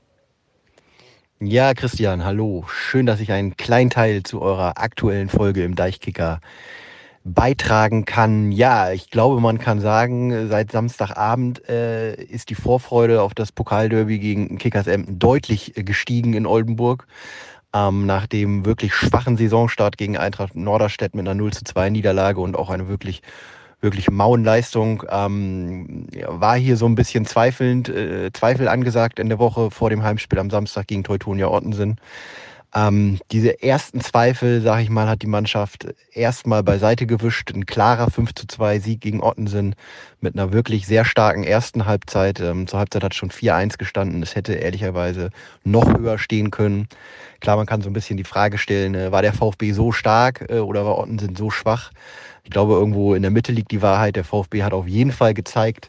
Ja, Christian, hallo. Schön, dass ich einen kleinen Teil zu eurer aktuellen Folge im Deichkicker beitragen kann. Ja, ich glaube, man kann sagen, seit Samstagabend ist die Vorfreude auf das Pokalderby gegen Kickers Emden deutlich gestiegen in Oldenburg. Nach dem wirklich schwachen Saisonstart gegen Eintracht Norderstedt mit einer 0:2 Niederlage und auch eine wirklich mauen Leistung, war hier so ein bisschen Zweifel angesagt in der Woche vor dem Heimspiel am Samstag gegen Teutonia Ottensen. Diese ersten Zweifel, sage ich mal, hat die Mannschaft erstmal beiseite gewischt. Ein klarer 5:2 Sieg gegen Ottensen mit einer wirklich sehr starken ersten Halbzeit. Zur Halbzeit hat schon 4:1 gestanden. Es hätte ehrlicherweise noch höher stehen können. Klar, man kann so ein bisschen die Frage stellen, war der VfB so stark oder war Ottensen so schwach? Ich glaube, irgendwo in der Mitte liegt die Wahrheit. Der VfB hat auf jeden Fall gezeigt,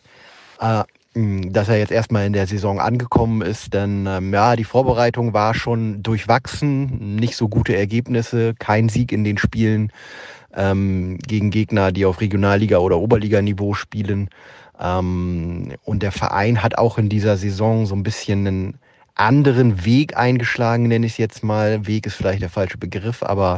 dass er jetzt erstmal in der Saison angekommen ist, denn die Vorbereitung war schon durchwachsen, nicht so gute Ergebnisse, kein Sieg in den Spielen gegen Gegner, die auf Regionalliga- oder Oberliganiveau spielen. Und der Verein hat auch in dieser Saison so ein bisschen einen anderen Weg eingeschlagen, nenne ich es jetzt mal. Weg ist vielleicht der falsche Begriff, aber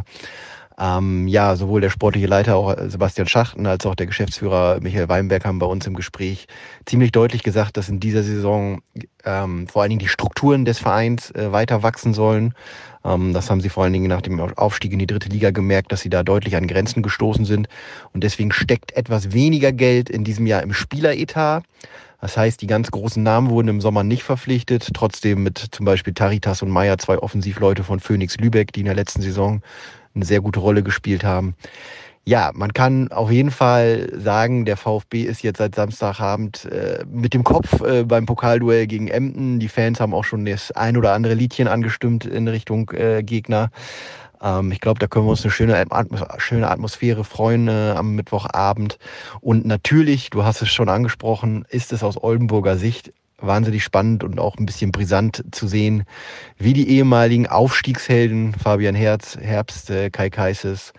sowohl der sportliche Leiter, auch Sebastian Schachten, als auch der Geschäftsführer Michael Weinberg haben bei uns im Gespräch ziemlich deutlich gesagt, dass in dieser Saison vor allen Dingen die Strukturen des Vereins weiter wachsen sollen. Das haben sie vor allen Dingen nach dem Aufstieg in die 3. Liga gemerkt, dass sie da deutlich an Grenzen gestoßen sind. Und deswegen steckt etwas weniger Geld in diesem Jahr im Spieleretat. Das heißt, die ganz großen Namen wurden im Sommer nicht verpflichtet. Trotzdem mit zum Beispiel Taritas und Meyer, 2 Offensivleute von Phoenix Lübeck, die in der letzten Saison eine sehr gute Rolle gespielt haben. Ja, man kann auf jeden Fall sagen, der VfB ist jetzt seit Samstagabend mit dem Kopf beim Pokalduell gegen Emden. Die Fans haben auch schon das ein oder andere Liedchen angestimmt in Richtung Gegner. Ich glaube, da können wir uns eine schöne Atmosphäre freuen am Mittwochabend. Und natürlich, du hast es schon angesprochen, ist es aus Oldenburger Sicht wahnsinnig spannend und auch ein bisschen brisant zu sehen, wie die ehemaligen Aufstiegshelden Fabian Herbst, Kai Kaises,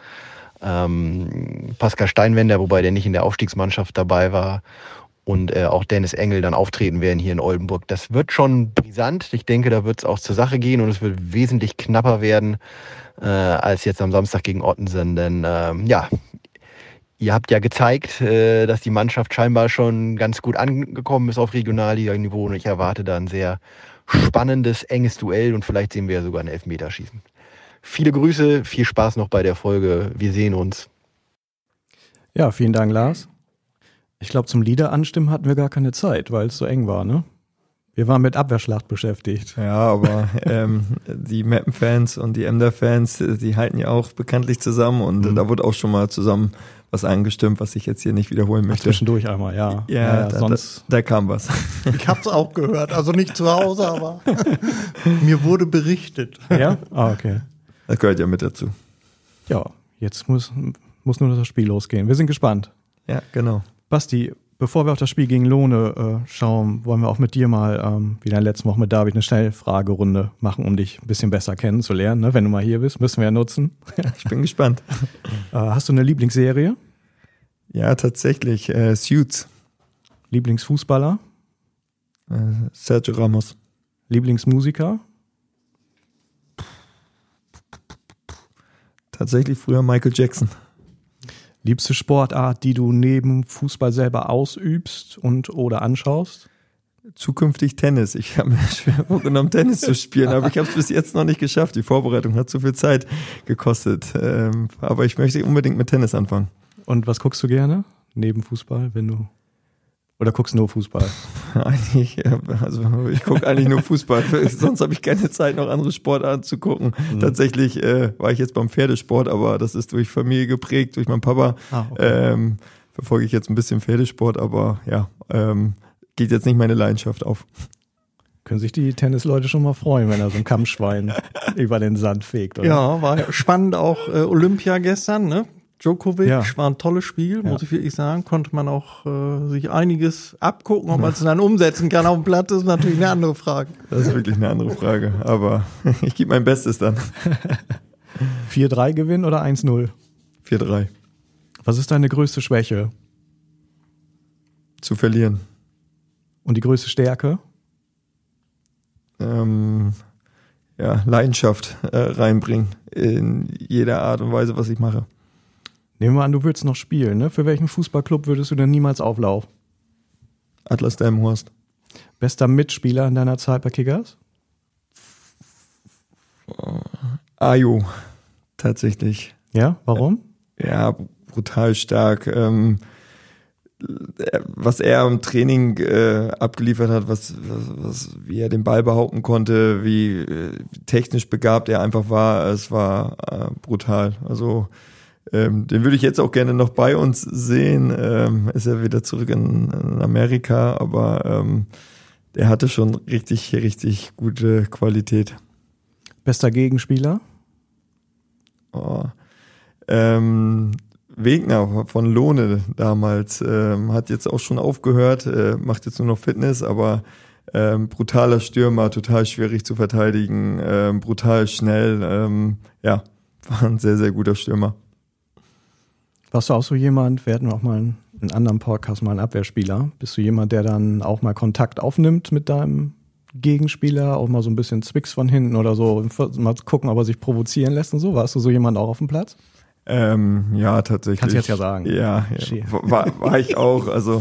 Pascal Steinwender, wobei der nicht in der Aufstiegsmannschaft dabei war, und auch Dennis Engel dann auftreten werden hier in Oldenburg. Das wird schon brisant. Ich denke, da wird es auch zur Sache gehen und es wird wesentlich knapper werden als jetzt am Samstag gegen Ottensen. Denn ihr habt ja gezeigt, dass die Mannschaft scheinbar schon ganz gut angekommen ist auf Regionalliga-Niveau und ich erwarte da ein sehr spannendes, enges Duell und vielleicht sehen wir ja sogar ein Elfmeterschießen. Viele Grüße, viel Spaß noch bei der Folge. Wir sehen uns. Ja, vielen Dank, Lars. Ich glaube, zum Lieder anstimmen hatten wir gar keine Zeit, weil es so eng war, ne? Wir waren mit Abwehrschlacht beschäftigt. Ja, aber die Meppen-Fans und die Emder-Fans, die halten ja auch bekanntlich zusammen und da wurde auch schon mal zusammen was angestimmt, was ich jetzt hier nicht wiederholen möchte. Zwischendurch einmal, ja. Ja, sonst da kam was. Ich hab's auch gehört, also nicht zu Hause, aber mir wurde berichtet. Ja? Ah, okay. Das gehört ja mit dazu. Ja, jetzt muss nur das Spiel losgehen. Wir sind gespannt. Ja, genau. Basti, bevor wir auf das Spiel gegen Lohne schauen, wollen wir auch mit dir mal, wie in der letzten Woche mit David, eine Schnellfragerunde machen, um dich ein bisschen besser kennenzulernen. Ne? Wenn du mal hier bist, müssen wir ja nutzen. Ich bin gespannt. Hast du eine Lieblingsserie? Ja, tatsächlich. Suits. Lieblingsfußballer? Sergio Ramos. Lieblingsmusiker? Tatsächlich früher Michael Jackson. Liebste Sportart, die du neben Fußball selber ausübst und oder anschaust? Zukünftig Tennis. Ich habe mir schwer vorgenommen, Tennis zu spielen, aber ich habe es bis jetzt noch nicht geschafft. Die Vorbereitung hat zu viel Zeit gekostet. Aber ich möchte unbedingt mit Tennis anfangen. Und was guckst du gerne neben Fußball, wenn du... Oder guckst du nur Fußball? Eigentlich, also ich gucke eigentlich nur Fußball. Sonst habe ich keine Zeit, noch andere Sportarten zu gucken. Tatsächlich war ich jetzt beim Pferdesport, aber das ist durch Familie geprägt, durch meinen Papa. Okay. Verfolge ich jetzt ein bisschen Pferdesport, aber ja, geht jetzt nicht meine Leidenschaft auf. Können sich die Tennisleute schon mal freuen, wenn er so ein Kampfschwein über den Sand fegt, oder? Ja, war spannend auch Olympia gestern, ne? Djokovic Ja. war ein tolles Spiel, muss ich wirklich sagen. Konnte man auch sich einiges abgucken, ob man es dann umsetzen kann auf dem Platz, ist natürlich eine andere Frage. Das ist wirklich eine andere Frage. Aber ich gebe mein Bestes dann. 4-3 gewinnen oder 1-0? 4-3. Was ist deine größte Schwäche Zu verlieren. und die größte Stärke? Leidenschaft reinbringen in jeder Art und Weise, was ich mache. Nehmen wir an, du würdest noch spielen, ne? Für welchen Fußballclub würdest du denn niemals auflaufen? Atlas Delmenhorst. Bester Mitspieler in deiner Zeit bei Kickers? Ajo, tatsächlich. Ja, warum? Ja, brutal stark. Was er im Training abgeliefert hat, wie er den Ball behaupten konnte, wie technisch begabt er einfach war, es war brutal. Also den würde ich jetzt auch gerne noch bei uns sehen. Ist er wieder zurück in Amerika, aber der hatte schon richtig, richtig gute Qualität. Bester Gegenspieler? Wegner von Lohne damals hat jetzt auch schon aufgehört, macht jetzt nur noch Fitness, aber brutaler Stürmer, total schwierig zu verteidigen, brutal schnell, war ein sehr, sehr guter Stürmer. Warst du auch so jemand, wir hatten auch mal in einem anderen Podcast mal einen Abwehrspieler, bist du jemand, der dann auch mal Kontakt aufnimmt mit deinem Gegenspieler, auch mal so ein bisschen Zwicks von hinten oder so, mal gucken, ob er sich provozieren lässt und so? Warst du so jemand auch auf dem Platz? Ja, tatsächlich. Kannst du jetzt ja sagen. Ja. War ich auch. Also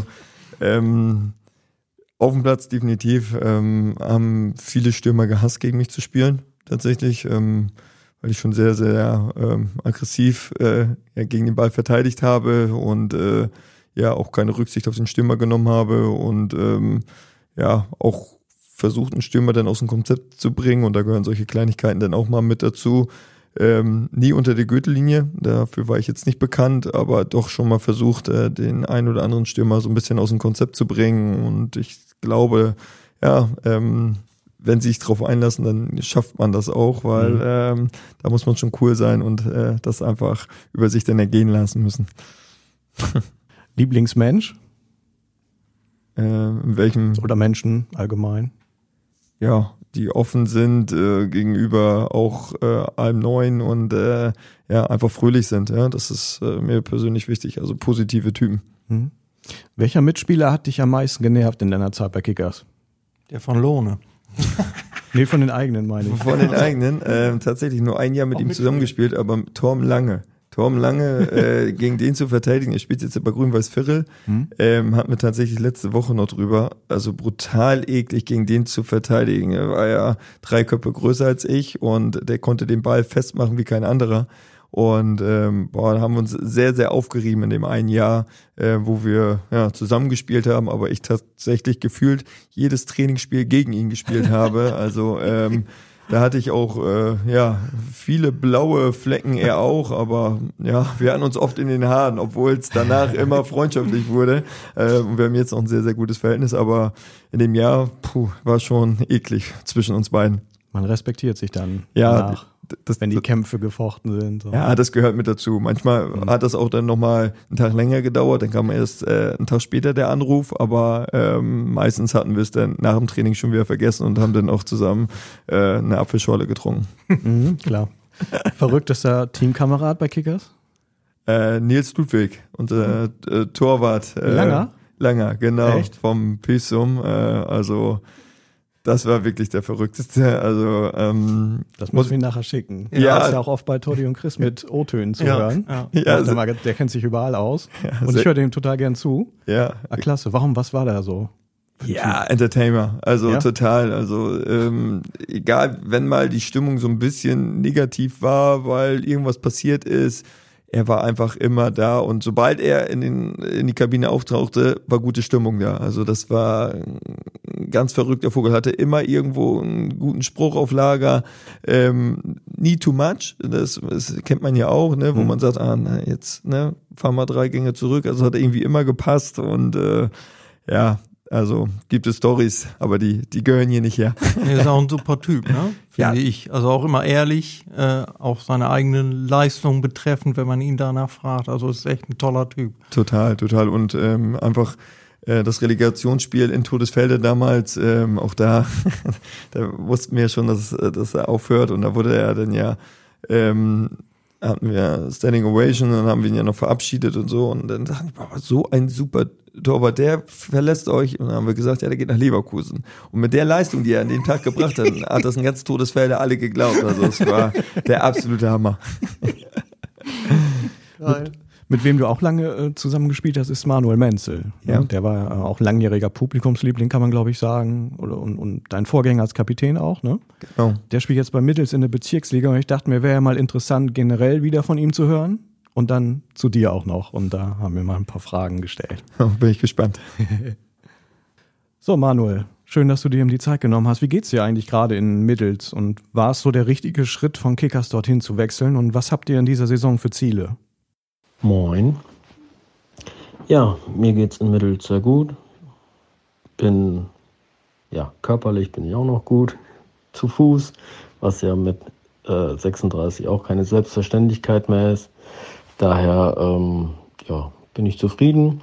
auf dem Platz definitiv haben viele Stürmer gehasst, gegen mich zu spielen. Tatsächlich, weil ich schon sehr, sehr aggressiv gegen den Ball verteidigt habe und auch keine Rücksicht auf den Stürmer genommen habe und auch versucht, einen Stürmer dann aus dem Konzept zu bringen, und da gehören solche Kleinigkeiten dann auch mal mit dazu. Nie unter der Gürtellinie, dafür war ich jetzt nicht bekannt, aber doch schon mal versucht, den einen oder anderen Stürmer so ein bisschen aus dem Konzept zu bringen, und ich glaube, wenn sie sich drauf einlassen, dann schafft man das auch, weil da muss man schon cool sein und das einfach über sich dann ergehen lassen müssen. Lieblingsmensch? In welchem? Oder Menschen allgemein? Ja, die offen sind gegenüber auch allem Neuen und einfach fröhlich sind. Ja, das ist mir persönlich wichtig, also positive Typen. Hm. Welcher Mitspieler hat dich am meisten genervt in deiner Zeit bei Kickers? Der von Lohne. Nee, von den eigenen meine ich. Von den eigenen, tatsächlich nur ein Jahr mit ihm zusammengespielt, aber Torben Lange. Gegen den zu verteidigen, er spielt jetzt bei Grün-Weiß Virrel, hatten wir tatsächlich letzte Woche noch drüber, also brutal eklig gegen den zu verteidigen. Er war ja 3 Köpfe größer als ich und der konnte den Ball festmachen wie kein anderer. Und da haben wir uns sehr, sehr aufgerieben in dem einen Jahr, wo wir zusammengespielt haben, aber ich tatsächlich gefühlt jedes Trainingsspiel gegen ihn gespielt habe. Also da hatte ich auch viele blaue Flecken, er auch, aber wir hatten uns oft in den Haaren, obwohl es danach immer freundschaftlich wurde. Und wir haben jetzt auch ein sehr, sehr gutes Verhältnis, aber in dem Jahr war schon eklig zwischen uns beiden. Man respektiert sich dann danach, wenn die Kämpfe gefochten sind. So. Ja, das gehört mit dazu. Manchmal hat das auch dann nochmal einen Tag länger gedauert, dann kam erst einen Tag später der Anruf, aber meistens hatten wir es dann nach dem Training schon wieder vergessen und haben dann auch zusammen eine Apfelschorle getrunken. Klar. Verrücktester Teamkamerad bei Kickers? Nils Ludwig, unser Torwart. Langer, genau. Echt? Vom Pysum. Also das war wirklich der Verrückteste. Also das muss ich mir nachher schicken. Ja. Das ist ja auch oft bei Toddy und Chris mit O-Tönen zu hören. Ja, der kennt sich überall aus. Und ich höre dem total gern zu. Ja. Klasse. Was war der so? Ja, Entertainer. Also total. Also egal, wenn mal die Stimmung so ein bisschen negativ war, weil irgendwas passiert ist, er war einfach immer da, und sobald er in die Kabine auftauchte, war gute Stimmung da. Also das war ein ganz verrückter Vogel, hatte immer irgendwo einen guten Spruch auf Lager, nie too much, das kennt man ja auch, ne, wo man sagt, jetzt fahren wir 3 Gänge zurück, also hat irgendwie immer gepasst, und Also gibt es Storys, aber die gehören hier nicht her. Er ist auch ein super Typ, ne? Ja. Finde ich. Also auch immer ehrlich, auch seine eigenen Leistungen betreffend, wenn man ihn danach fragt. Also ist echt ein toller Typ. Total. Und einfach das Relegationsspiel in Todesfelde damals, auch da wussten wir schon, dass er aufhört. Und da wurde er dann ja, hatten wir Standing Ovation, dann haben wir ihn ja noch verabschiedet und so. Und dann dachten wir, so ein super Torwart, der verlässt euch. Und dann haben wir gesagt, ja, der geht nach Leverkusen. Und mit der Leistung, die er an dem Tag gebracht hat, hat das ein ganz Todesfelde alle geglaubt. Also es war der absolute Hammer. Mit wem du auch lange zusammengespielt hast, ist Manuel Menzel. Ja. Der war auch langjähriger Publikumsliebling, kann man glaube ich sagen. Und dein Vorgänger als Kapitän auch, ne? Genau. Der spielt jetzt bei Mittels in der Bezirksliga und ich dachte mir, wäre ja mal interessant, generell wieder von ihm zu hören. Und dann zu dir auch noch. Und da haben wir mal ein paar Fragen gestellt. Bin ich gespannt. So, Manuel, schön, dass du dir die Zeit genommen hast. Wie geht's dir eigentlich gerade in Mittels? Und war es so der richtige Schritt von Kickers dorthin zu wechseln? Und was habt ihr in dieser Saison für Ziele? Moin. Ja, mir geht's in Mittels sehr gut. Körperlich bin ich auch noch gut. Zu Fuß, was ja mit 36 auch keine Selbstverständlichkeit mehr ist. Daher bin ich zufrieden.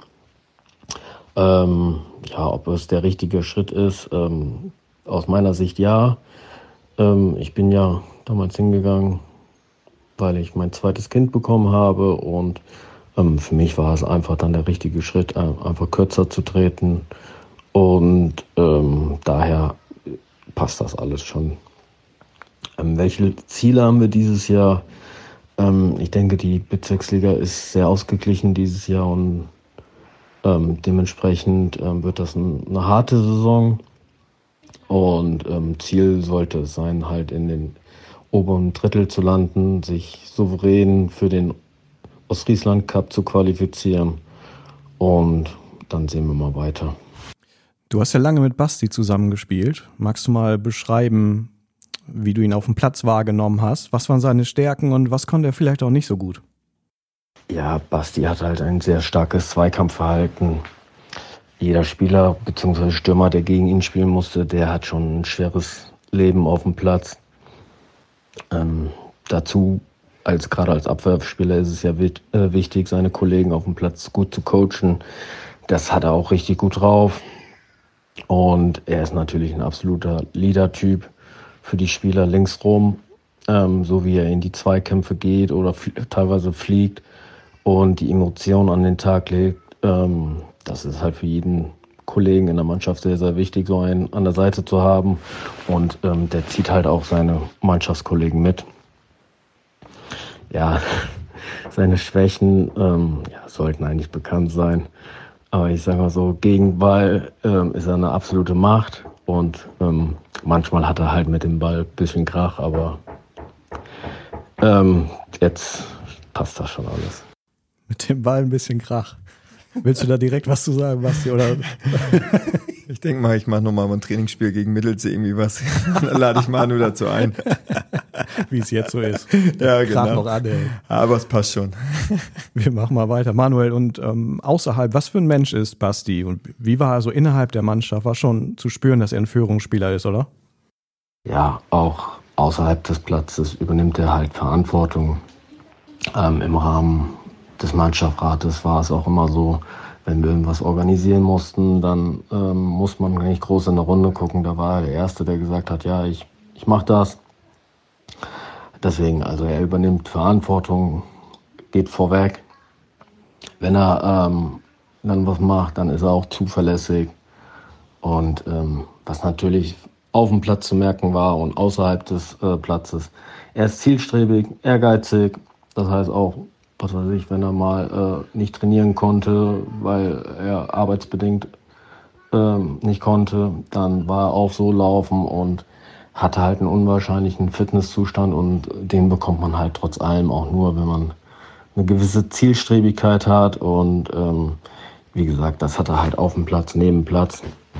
Ob es der richtige Schritt ist, aus meiner Sicht ja. Ich bin ja damals hingegangen, weil ich mein zweites Kind bekommen habe und für mich war es einfach dann der richtige Schritt, einfach kürzer zu treten und daher passt das alles schon. Welche Ziele haben wir dieses Jahr? Ich denke, die Bezirksliga ist sehr ausgeglichen dieses Jahr und dementsprechend wird das eine harte Saison und Ziel sollte es sein, halt in den oberen Drittel zu landen, sich souverän für den Ostfriesland Cup zu qualifizieren und dann sehen wir mal weiter. Du hast ja lange mit Basti zusammengespielt. Magst du mal beschreiben, wie du ihn auf dem Platz wahrgenommen hast? Was waren seine Stärken und was konnte er vielleicht auch nicht so gut? Ja, Basti hat halt ein sehr starkes Zweikampfverhalten. Jeder Spieler bzw. Stürmer, der gegen ihn spielen musste, der hat schon ein schweres Leben auf dem Platz. Dazu, gerade als Abwehrspieler, ist es ja wichtig, seine Kollegen auf dem Platz gut zu coachen. Das hat er auch richtig gut drauf. Und er ist natürlich ein absoluter Leader-Typ für die Spieler linksrum, so wie er in die Zweikämpfe geht oder teilweise fliegt und die Emotionen an den Tag legt. Das ist halt für jeden Kollegen in der Mannschaft sehr, sehr wichtig, so einen an der Seite zu haben. Und der zieht halt auch seine Mannschaftskollegen mit. Ja, seine Schwächen sollten eigentlich bekannt sein. Aber ich sage mal so, gegen Ball ist er eine absolute Macht. Und manchmal hat er halt mit dem Ball ein bisschen Krach, aber jetzt passt das schon alles. Mit dem Ball ein bisschen Krach. Willst du da direkt was zu sagen, Basti? Oder? Ich denke mal, ich mache nochmal ein Trainingsspiel gegen Mittelsee irgendwie was. Dann lade ich Manu dazu ein. Wie es jetzt so ist. Ja, Krach genau. noch an, ey. Aber es passt schon. Wir machen mal weiter. Manuel, und außerhalb, was für ein Mensch ist Basti? Und wie war er so innerhalb der Mannschaft? War schon zu spüren, dass er ein Führungsspieler ist, oder? Ja, auch außerhalb des Platzes übernimmt er halt Verantwortung. Im Rahmen des Mannschaftsrates war es auch immer so, wenn wir irgendwas organisieren mussten, dann muss man nicht groß in der Runde gucken. Da war er der Erste, der gesagt hat, ja, ich mache das. Deswegen, also er übernimmt Verantwortung, geht vorweg. Wenn er dann was macht, dann ist er auch zuverlässig. Und was natürlich auf dem Platz zu merken war und außerhalb des Platzes, er ist zielstrebig, ehrgeizig. Das heißt auch, was weiß ich, wenn er mal nicht trainieren konnte, weil er arbeitsbedingt nicht konnte, dann war er auch so laufen und hatte halt einen unwahrscheinlichen Fitnesszustand und den bekommt man halt trotz allem auch nur, wenn man eine gewisse Zielstrebigkeit hat und wie gesagt, das hat er halt auf dem Platz, neben dem Platz.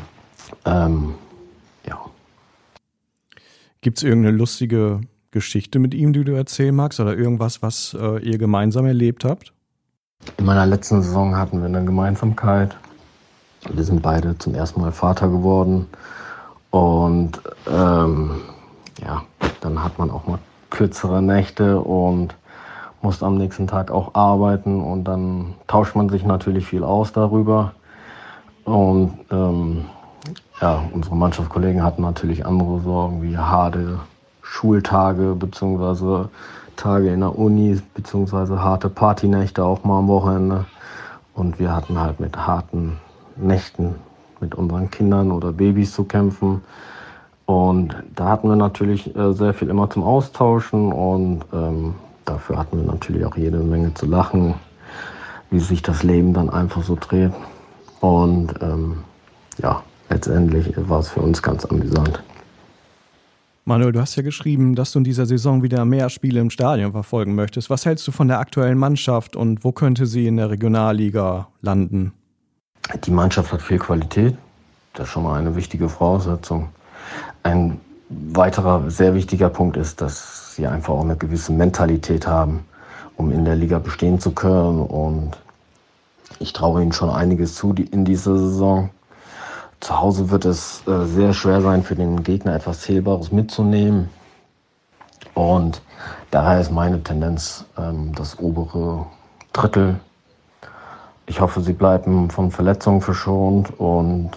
Gibt es irgendeine lustige Geschichte mit ihm, die du erzählen magst, oder irgendwas, was ihr gemeinsam erlebt habt? In meiner letzten Saison hatten wir eine Gemeinsamkeit. Wir sind beide zum ersten Mal Vater geworden. Und dann hat man auch mal kürzere Nächte und muss am nächsten Tag auch arbeiten. Und dann tauscht man sich natürlich viel aus darüber. Und unsere Mannschaftskollegen hatten natürlich andere Sorgen wie harte Schultage beziehungsweise Tage in der Uni beziehungsweise harte Partynächte auch mal am Wochenende. Und wir hatten halt mit harten Nächten mit unseren Kindern oder Babys zu kämpfen. Und da hatten wir natürlich sehr viel immer zum Austauschen und dafür hatten wir natürlich auch jede Menge zu lachen, wie sich das Leben dann einfach so dreht. Und letztendlich war es für uns ganz amüsant. Manuel, du hast ja geschrieben, dass du in dieser Saison wieder mehr Spiele im Stadion verfolgen möchtest. Was hältst du von der aktuellen Mannschaft und wo könnte sie in der Regionalliga landen? Die Mannschaft hat viel Qualität. Das ist schon mal eine wichtige Voraussetzung. Ein weiterer sehr wichtiger Punkt ist, dass sie einfach auch eine gewisse Mentalität haben, um in der Liga bestehen zu können. Und ich traue ihnen schon einiges zu in dieser Saison. Zu Hause wird es sehr schwer sein, für den Gegner etwas Zählbares mitzunehmen. Und daher ist meine Tendenz das obere Drittel. Ich hoffe, sie bleiben von Verletzungen verschont und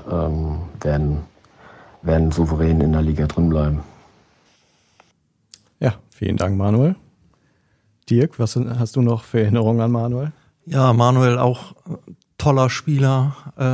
werden souverän in der Liga drin bleiben. Ja, vielen Dank, Manuel. Dirk, was hast du noch für Erinnerungen an Manuel? Ja, Manuel auch toller Spieler.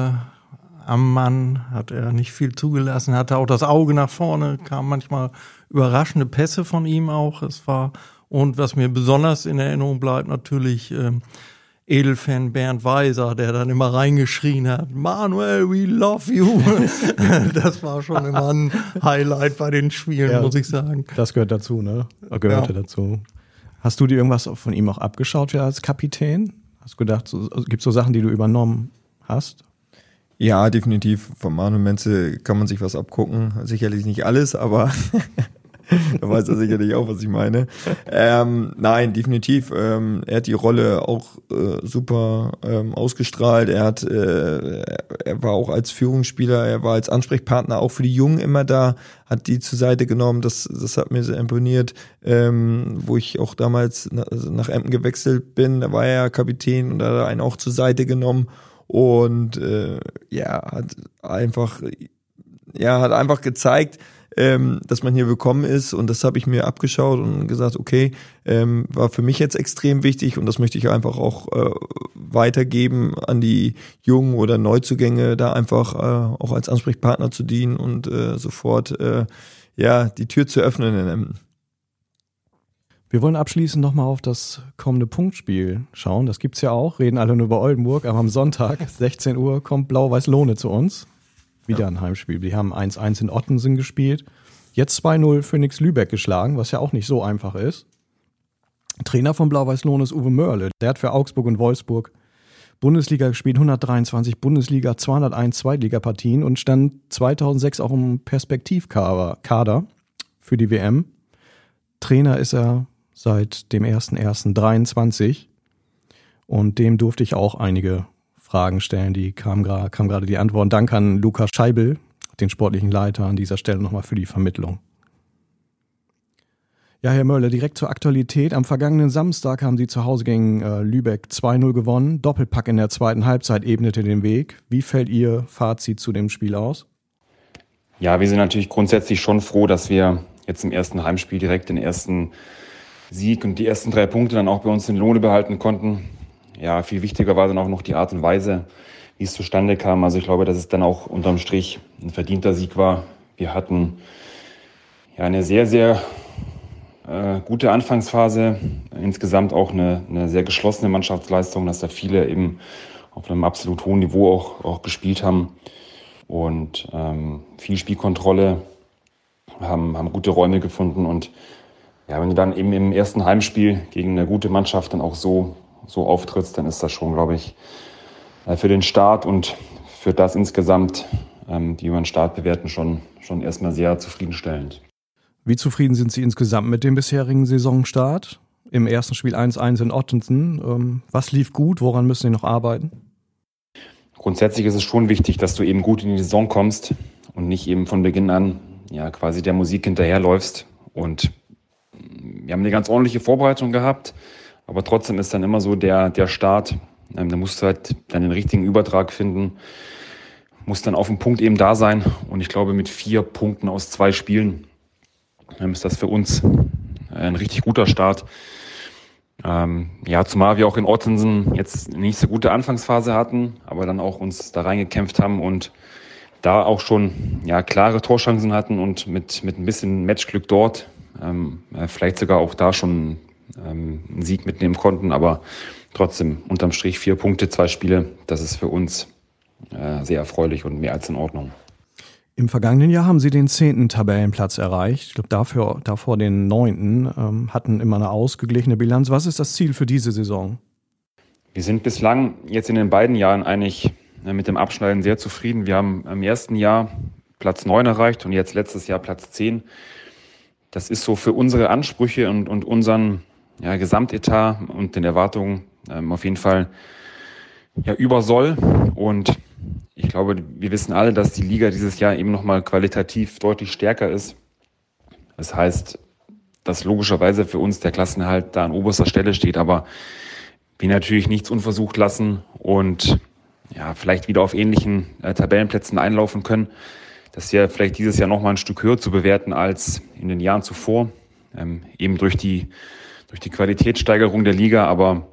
Am Mann hat er nicht viel zugelassen, hatte auch das Auge nach vorne, kamen manchmal überraschende Pässe von ihm auch. Und was mir besonders in Erinnerung bleibt, natürlich Edelfan Bernd Weiser, der dann immer reingeschrien hat, Manuel, we love you. Das war schon immer ein Highlight bei den Spielen, muss ich sagen. Das gehört dazu, ne? Gehörte dazu. Hast du dir irgendwas von ihm auch abgeschaut als Kapitän? Hast du gedacht, gibt es so Sachen, die du übernommen hast? Ja, definitiv. Von Manuel Menzel kann man sich was abgucken. Sicherlich nicht alles, aber da weiß er sicherlich auch, was ich meine. Nein, definitiv. Er hat die Rolle auch super ausgestrahlt. Er war auch als Führungsspieler, er war als Ansprechpartner auch für die Jungen immer da, hat die zur Seite genommen. Das hat mir sehr imponiert. Wo ich auch damals nach Emden gewechselt bin, da war er Kapitän und da hat er einen auch zur Seite genommen. Und hat einfach gezeigt, dass man hier willkommen ist, und das habe ich mir abgeschaut und gesagt, okay, war für mich jetzt extrem wichtig und das möchte ich einfach auch weitergeben an die Jungen oder Neuzugänge, da einfach auch als Ansprechpartner zu dienen und sofort die Tür zu öffnen in Emden. Wir wollen abschließend nochmal auf das kommende Punktspiel schauen. Das gibt's ja auch, reden alle nur über Oldenburg, aber am Sonntag, 16 Uhr, kommt Blau-Weiß-Lohne zu uns. Wieder ein Heimspiel. Die haben 1-1 in Ottensen gespielt. Jetzt 2-0 Phoenix Lübeck geschlagen, was ja auch nicht so einfach ist. Trainer von Blau-Weiß-Lohne ist Uwe Mörle. Der hat für Augsburg und Wolfsburg Bundesliga gespielt, 123 Bundesliga, 201 Zweitligapartien und stand 2006 auch im Perspektivkader für die WM. Trainer ist er seit dem 01.01.23 und dem durfte ich auch einige Fragen stellen, die kam gerade die Antwort. Dank an Lukas Scheibel, den sportlichen Leiter, an dieser Stelle nochmal für die Vermittlung. Ja, Herr Mörle, direkt zur Aktualität. Am vergangenen Samstag haben Sie zu Hause gegen Lübeck 2-0 gewonnen. Doppelpack in der zweiten Halbzeit ebnete den Weg. Wie fällt Ihr Fazit zu dem Spiel aus? Ja, wir sind natürlich grundsätzlich schon froh, dass wir jetzt im ersten Heimspiel direkt den ersten Sieg und die ersten 3 Punkte dann auch bei uns in Lohne behalten konnten. Ja, viel wichtiger war dann auch noch die Art und Weise, wie es zustande kam. Also ich glaube, dass es dann auch unterm Strich ein verdienter Sieg war. Wir hatten ja eine sehr, sehr gute Anfangsphase. Insgesamt auch eine sehr geschlossene Mannschaftsleistung, dass da viele eben auf einem absolut hohen Niveau auch gespielt haben. Und viel Spielkontrolle, haben gute Räume gefunden. Und ja, wenn du dann eben im ersten Heimspiel gegen eine gute Mannschaft dann auch so auftrittst, dann ist das schon, glaube ich, für den Start und für das insgesamt, die über den Start bewerten, schon erstmal sehr zufriedenstellend. Wie zufrieden sind Sie insgesamt mit dem bisherigen Saisonstart? Im ersten Spiel 1-1 in Ottensen. Was lief gut? Woran müssen Sie noch arbeiten? grundsätzlich ist es schon wichtig, dass du eben gut in die Saison kommst und nicht eben von Beginn an ja quasi der Musik hinterherläufst. Und wir haben eine ganz ordentliche Vorbereitung gehabt, aber trotzdem ist dann immer so der Start. Da musst du halt dann den richtigen Übertrag finden, musst dann auf dem Punkt eben da sein. Und ich glaube, mit 4 Punkten aus 2 Spielen ist das für uns ein richtig guter Start. Zumal wir auch in Ottensen jetzt nicht so gute Anfangsphase hatten, aber dann auch uns da reingekämpft haben und da auch schon klare Torchancen hatten und mit ein bisschen Matchglück dort vielleicht sogar auch da schon einen Sieg mitnehmen konnten, aber trotzdem unterm Strich 4 Punkte, 2 Spiele, das ist für uns sehr erfreulich und mehr als in Ordnung. Im vergangenen Jahr haben sie den 10. Tabellenplatz erreicht. Ich glaube, davor den 9. Hatten immer eine ausgeglichene Bilanz. Was ist das Ziel für diese Saison? Wir sind bislang jetzt in den beiden Jahren eigentlich mit dem Abschneiden sehr zufrieden. Wir haben im ersten Jahr Platz 9 erreicht und jetzt letztes Jahr Platz 10. Das ist so für unsere Ansprüche und unseren Gesamtetat und den Erwartungen auf jeden Fall über Soll. Und ich glaube, wir wissen alle, dass die Liga dieses Jahr eben nochmal qualitativ deutlich stärker ist. Das heißt, dass logischerweise für uns der Klassenerhalt da an oberster Stelle steht, aber wir natürlich nichts unversucht lassen und vielleicht wieder auf ähnlichen Tabellenplätzen einlaufen können. Das ist ja vielleicht dieses Jahr nochmal ein Stück höher zu bewerten als in den Jahren zuvor, eben durch die Qualitätssteigerung der Liga, aber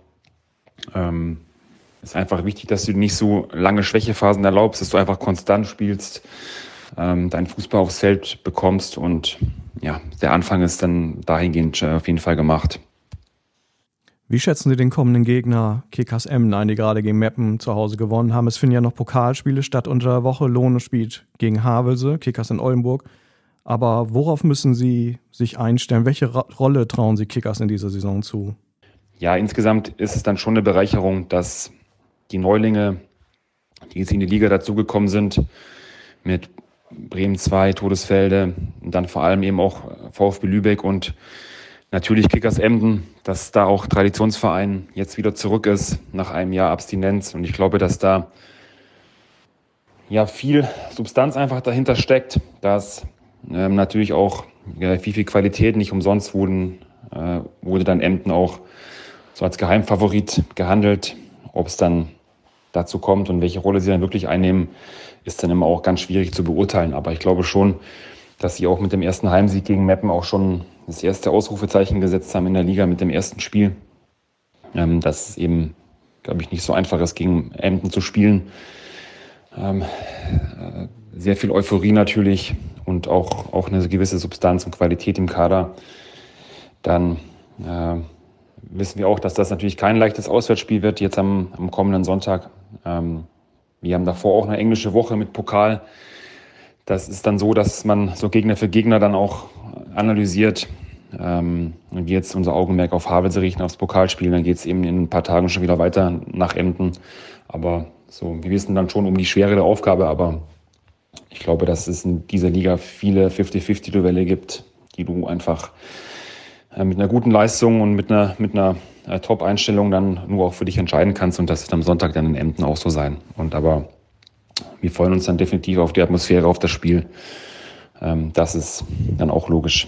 ist einfach wichtig, dass du nicht so lange Schwächephasen erlaubst, dass du einfach konstant spielst, deinen Fußball aufs Feld bekommst und der Anfang ist dann dahingehend auf jeden Fall gemacht. Wie schätzen Sie den kommenden Gegner Kickers Emden ein, die gerade gegen Meppen zu Hause gewonnen haben? Es finden ja noch Pokalspiele statt unter der Woche. Lohne spielt gegen Havelse, Kickers in Oldenburg. Aber worauf müssen Sie sich einstellen? Welche Rolle trauen Sie Kickers in dieser Saison zu? Ja, insgesamt ist es dann schon eine Bereicherung, dass die Neulinge, die jetzt in die Liga dazugekommen sind, mit Bremen 2, Todesfelde und dann vor allem eben auch VfB Lübeck und natürlich Kickers Emden, dass da auch Traditionsverein jetzt wieder zurück ist nach einem Jahr Abstinenz. Und ich glaube, dass da viel Substanz einfach dahinter steckt, dass natürlich auch viel Qualität, nicht umsonst wurde dann Emden auch so als Geheimfavorit gehandelt. Ob es dann dazu kommt und welche Rolle sie dann wirklich einnehmen, ist dann immer auch ganz schwierig zu beurteilen. Aber ich glaube schon, dass sie auch mit dem ersten Heimsieg gegen Meppen auch schon das erste Ausrufezeichen gesetzt haben in der Liga mit dem ersten Spiel. Dass es eben, glaube ich, nicht so einfach ist, gegen Emden zu spielen. Sehr viel Euphorie natürlich und auch eine gewisse Substanz und Qualität im Kader. Dann wissen wir auch, dass das natürlich kein leichtes Auswärtsspiel wird, jetzt am kommenden Sonntag. Wir haben davor auch eine englische Woche mit Pokal. Das ist dann so, dass man so Gegner für Gegner dann auch analysiert. Und wir jetzt unser Augenmerk auf Havelse richten, aufs Pokalspiel. Dann geht es eben in ein paar Tagen schon wieder weiter nach Emden. Aber wir wissen dann schon um die Schwere der Aufgabe. Aber ich glaube, dass es in dieser Liga viele 50-50-Duelle gibt, die du einfach mit einer guten Leistung und mit einer Top-Einstellung dann nur auch für dich entscheiden kannst. Und das wird am Sonntag dann in Emden auch so sein. Aber wir freuen uns dann definitiv auf die Atmosphäre, auf das Spiel. Das ist dann auch logisch.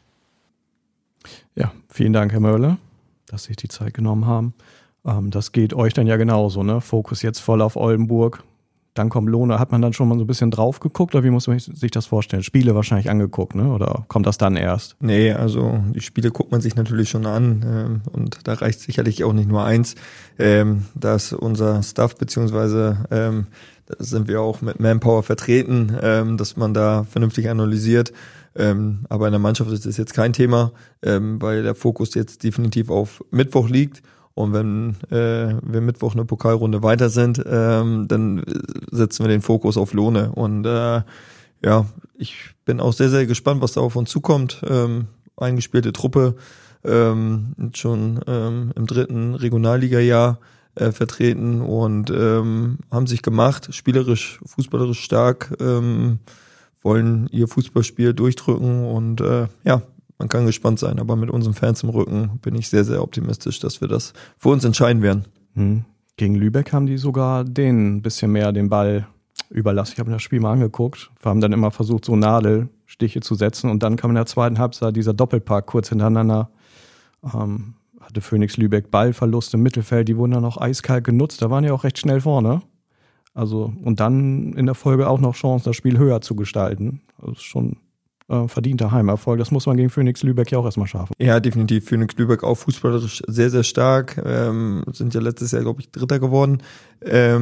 Ja, vielen Dank, Herr Möller, dass Sie sich die Zeit genommen haben. Das geht euch dann ja genauso, ne? Fokus jetzt voll auf Oldenburg. Dann kommt Lohne. Hat man dann schon mal so ein bisschen drauf geguckt oder wie muss man sich das vorstellen? Spiele wahrscheinlich angeguckt, ne? Oder kommt das dann erst? Nee, also die Spiele guckt man sich natürlich schon an und da reicht sicherlich auch nicht nur eins. Da ist unser Staff beziehungsweise da sind wir auch mit Manpower vertreten, dass man da vernünftig analysiert. Aber in der Mannschaft ist das jetzt kein Thema, weil der Fokus jetzt definitiv auf Mittwoch liegt. Und wenn wir Mittwoch eine Pokalrunde weiter sind, dann setzen wir den Fokus auf Lohne. Und ich bin auch sehr, sehr gespannt, was da auf uns zukommt. Eingespielte Truppe, schon im 3. Regionalliga-Jahr vertreten und haben sich gemacht, spielerisch, fußballerisch stark, wollen ihr Fußballspiel durchdrücken und man kann gespannt sein, aber mit unseren Fans im Rücken bin ich sehr, sehr optimistisch, dass wir das für uns entscheiden werden. Gegen Lübeck haben die sogar denen ein bisschen mehr den Ball überlassen. Ich habe mir das Spiel mal angeguckt. Wir haben dann immer versucht, so Nadelstiche zu setzen. Und dann kam in der zweiten Halbzeit dieser Doppelpack kurz hintereinander. Hatte Phoenix Lübeck Ballverlust im Mittelfeld. Die wurden dann auch eiskalt genutzt. Da waren ja auch recht schnell vorne. Also, und dann in der Folge auch noch Chancen, das Spiel höher zu gestalten. Das ist schon verdienter Heimerfolg. Das muss man gegen Phoenix Lübeck ja auch erstmal schaffen. Ja, definitiv. Phoenix Lübeck auch fußballerisch sehr, sehr stark. Sind ja letztes Jahr, glaube ich, Dritter geworden. Da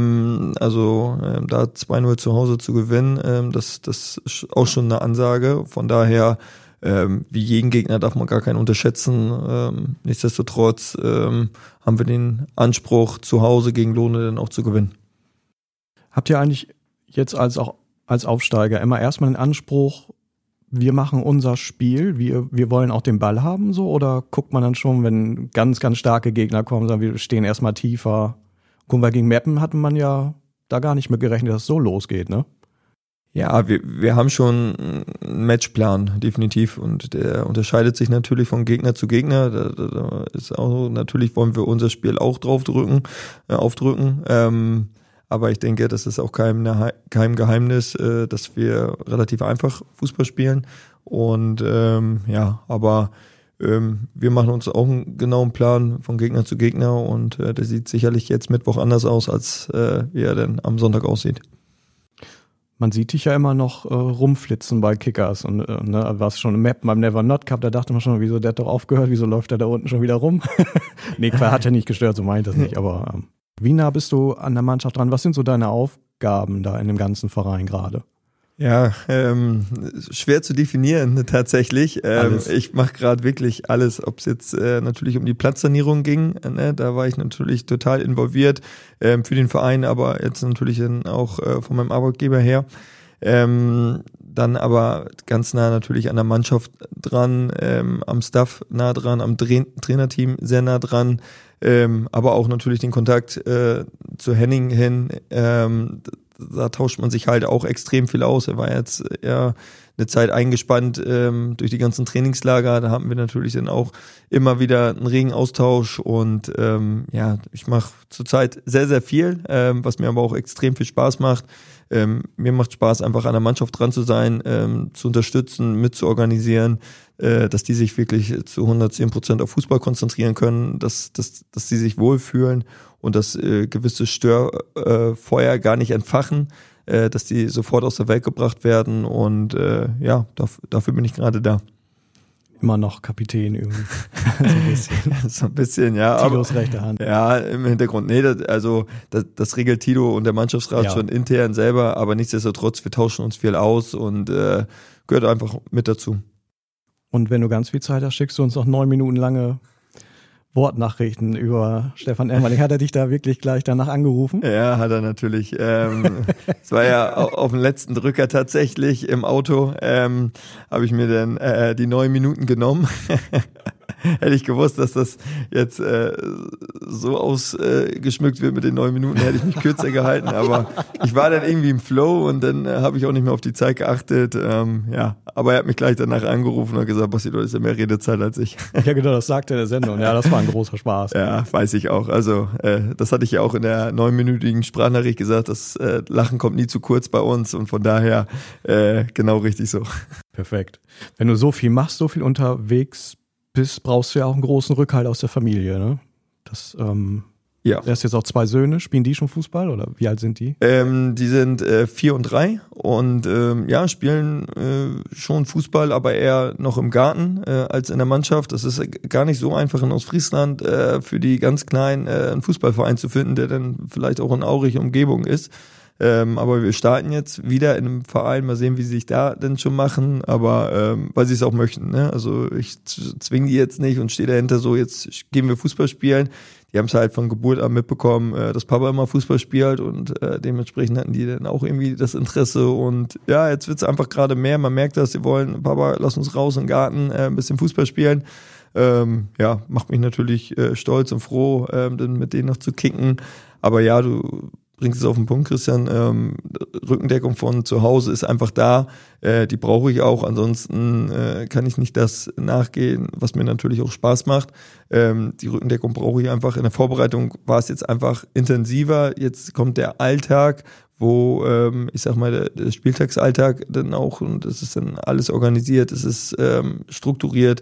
2-0 zu Hause zu gewinnen, das ist auch schon eine Ansage. Von daher, wie jeden Gegner darf man gar keinen unterschätzen. Nichtsdestotrotz haben wir den Anspruch, zu Hause gegen Lohne dann auch zu gewinnen. Habt ihr eigentlich jetzt als Aufsteiger immer erstmal den Anspruch, wir machen unser Spiel, wir wollen auch den Ball haben, so? Oder guckt man dann schon, wenn ganz, ganz starke Gegner kommen, sagen wir stehen erstmal tiefer? Guck mal, gegen Meppen hatte man ja da gar nicht mit gerechnet, dass es so losgeht, ne? Ja, wir haben schon einen Matchplan, definitiv. Und der unterscheidet sich natürlich von Gegner zu Gegner. Da ist auch so, natürlich wollen wir unser Spiel auch aufdrücken. Aber ich denke, das ist auch kein Geheimnis, dass wir relativ einfach Fußball spielen. Und wir machen uns auch einen genauen Plan von Gegner zu Gegner. Und der sieht sicherlich jetzt Mittwoch anders aus, als wie er denn am Sonntag aussieht. Man sieht dich ja immer noch rumflitzen bei Kickers. Und warst schon im Map beim Never Not Cup, da dachte man schon, wieso, der hat doch aufgehört, wieso läuft der da unten schon wieder rum? Nee, hat ja nicht gestört, so meint das nicht, aber wie nah bist du an der Mannschaft dran? Was sind so deine Aufgaben da in dem ganzen Verein gerade? Ja, schwer zu definieren tatsächlich. Ich mache gerade wirklich alles, ob es jetzt natürlich um die Platzsanierung ging, ne? Da war ich natürlich total involviert für den Verein, aber jetzt natürlich dann auch von meinem Arbeitgeber her. Dann aber ganz nah natürlich an der Mannschaft dran, am Staff nah dran, am Trainerteam sehr nah dran, aber auch natürlich den Kontakt zu Henning hin. Da tauscht man sich halt auch extrem viel aus. Er war jetzt ja eine Zeit eingespannt durch die ganzen Trainingslager. Da haben wir natürlich dann auch immer wieder einen regen Austausch und ich mache zurzeit sehr, sehr viel, was mir aber auch extrem viel Spaß macht. Mir macht Spaß, einfach an der Mannschaft dran zu sein, zu unterstützen, mitzuorganisieren, dass die sich wirklich zu 110% auf Fußball konzentrieren können, dass die sich wohlfühlen und dass gewisse Störfeuer gar nicht entfachen, dass die sofort aus der Welt gebracht werden und dafür bin ich gerade da. Immer noch Kapitän irgendwie. So ein bisschen, ja. Titos rechte Hand. Ja, im Hintergrund. Nee, das regelt Tito und der Mannschaftsrat schon intern selber, aber nichtsdestotrotz, wir tauschen uns viel aus und gehört einfach mit dazu. Und wenn du ganz viel Zeit hast, schickst du uns noch 9 Minuten lange Wortnachrichten über Stefan Emmerling. Hat er dich da wirklich gleich danach angerufen? Ja, hat er natürlich. Es war ja auf dem letzten Drücker tatsächlich im Auto. Habe ich mir dann die 9 Minuten genommen. Hätte ich gewusst, dass das jetzt so ausgeschmückt wird mit den 9 Minuten, hätte ich mich kürzer gehalten. Aber ich war dann irgendwie im Flow und dann habe ich auch nicht mehr auf die Zeit geachtet. Aber er hat mich gleich danach angerufen und gesagt, Basti, du hast ja mehr Redezeit als ich. Ja genau, das sagte er in der Sendung. Ja, das war ein großer Spaß. Ja, weiß ich auch. Also das hatte ich ja auch in der 9-minütigen Sprachnachricht gesagt, das Lachen kommt nie zu kurz bei uns und von daher genau richtig so. Perfekt. Wenn du so viel machst, so viel unterwegs bist, brauchst du ja auch einen großen Rückhalt aus der Familie, ne? Du hast jetzt auch 2 Söhne, spielen die schon Fußball oder wie alt sind die? Die sind 4 und 3 und spielen schon Fußball, aber eher noch im Garten als in der Mannschaft. Das ist gar nicht so einfach in Ostfriesland für die ganz Kleinen einen Fußballverein zu finden, der dann vielleicht auch in Aurich Umgebung ist. Aber wir starten jetzt wieder in einem Verein, mal sehen, wie sie sich da denn schon machen, aber weil sie es auch möchten, ne? Also ich zwinge die jetzt nicht und stehe dahinter so, jetzt gehen wir Fußball spielen. Die haben es halt von Geburt an mitbekommen, dass Papa immer Fußball spielt und dementsprechend hatten die dann auch irgendwie das Interesse und ja, jetzt wird's einfach gerade mehr, man merkt das, sie wollen, Papa, lass uns raus im Garten, ein bisschen Fußball spielen. Macht mich natürlich stolz und froh, dann mit denen noch zu kicken, aber ja, du bringst es auf den Punkt, Christian. Rückendeckung von zu Hause ist einfach da. Die brauche ich auch. Ansonsten kann ich nicht das nachgehen, was mir natürlich auch Spaß macht. Die Rückendeckung brauche ich einfach. In der Vorbereitung war es jetzt einfach intensiver. Jetzt kommt der Alltag, wo, ich sag mal, der Spieltagsalltag dann auch, und es ist dann alles organisiert, es ist strukturiert.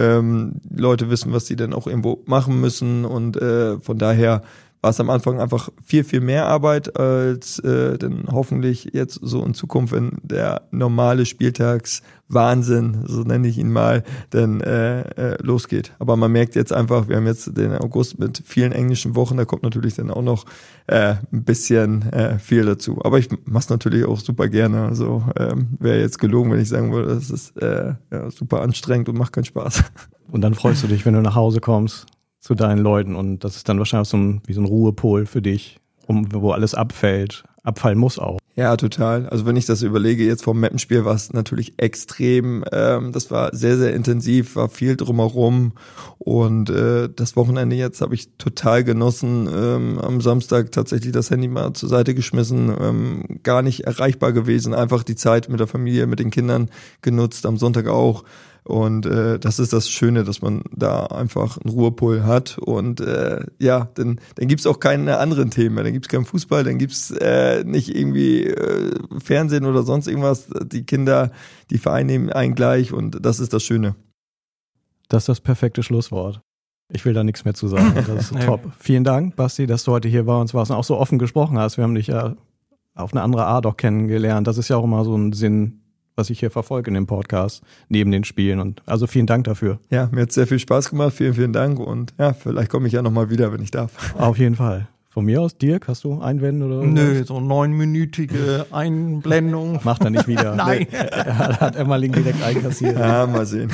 Leute wissen, was sie dann auch irgendwo machen müssen, und von daher war es am Anfang einfach viel, viel mehr Arbeit, als dann hoffentlich jetzt so in Zukunft, wenn der normale Spieltagswahnsinn, so nenne ich ihn mal, dann losgeht. Aber man merkt jetzt einfach, wir haben jetzt den August mit vielen englischen Wochen, da kommt natürlich dann auch noch ein bisschen viel dazu. Aber ich mache es natürlich auch super gerne. Also wäre jetzt gelogen, wenn ich sagen würde, das ist super anstrengend und macht keinen Spaß. Und dann freust du dich, wenn du nach Hause kommst zu deinen Leuten, und das ist dann wahrscheinlich wie so ein Ruhepol für dich, wo alles abfällt. Abfallen muss auch. Ja, total. Also wenn ich das überlege, jetzt vom Mappenspiel war es natürlich extrem. Das war sehr, sehr intensiv, war viel drumherum, und das Wochenende jetzt habe ich total genossen. Am Samstag tatsächlich das Handy mal zur Seite geschmissen, gar nicht erreichbar gewesen, einfach die Zeit mit der Familie, mit den Kindern genutzt, am Sonntag auch. Und das ist das Schöne, dass man da einfach einen Ruhepol hat, und dann gibt's auch keine anderen Themen mehr. Dann gibt's keinen Fußball, dann gibt's nicht irgendwie Fernsehen oder sonst irgendwas. Die Kinder, die vereinnehmen einen gleich, und das ist das Schöne. Das ist das perfekte Schlusswort. Ich will da nichts mehr zu sagen. Das ist top. Vielen Dank, Basti, dass du heute hier bei uns warst und auch so offen gesprochen hast. Wir haben dich ja auf eine andere Art auch kennengelernt. Das ist ja auch immer so ein Sinn, was ich hier verfolge in dem Podcast, neben den Spielen. Und also vielen Dank dafür. Ja, mir hat sehr viel Spaß gemacht. Vielen, vielen Dank. Und ja, vielleicht komme ich ja nochmal wieder, wenn ich darf. Auf jeden Fall. Von mir aus, Dirk, hast du Einwände oder? Nö, so 9-minütige Einblendung. Macht er nicht wieder. Nein. Er hat Emmerling direkt einkassiert. Ja, mal sehen.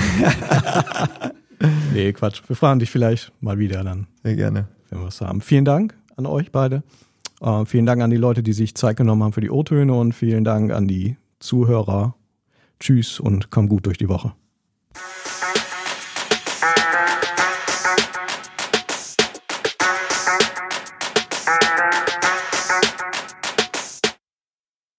Nee, Quatsch. Wir fragen dich vielleicht mal wieder dann. Sehr gerne. Wenn wir was haben. Vielen Dank an euch beide. Vielen Dank an die Leute, die sich Zeit genommen haben für die O-Töne, und vielen Dank an die Zuhörer. Tschüss und komm gut durch die Woche.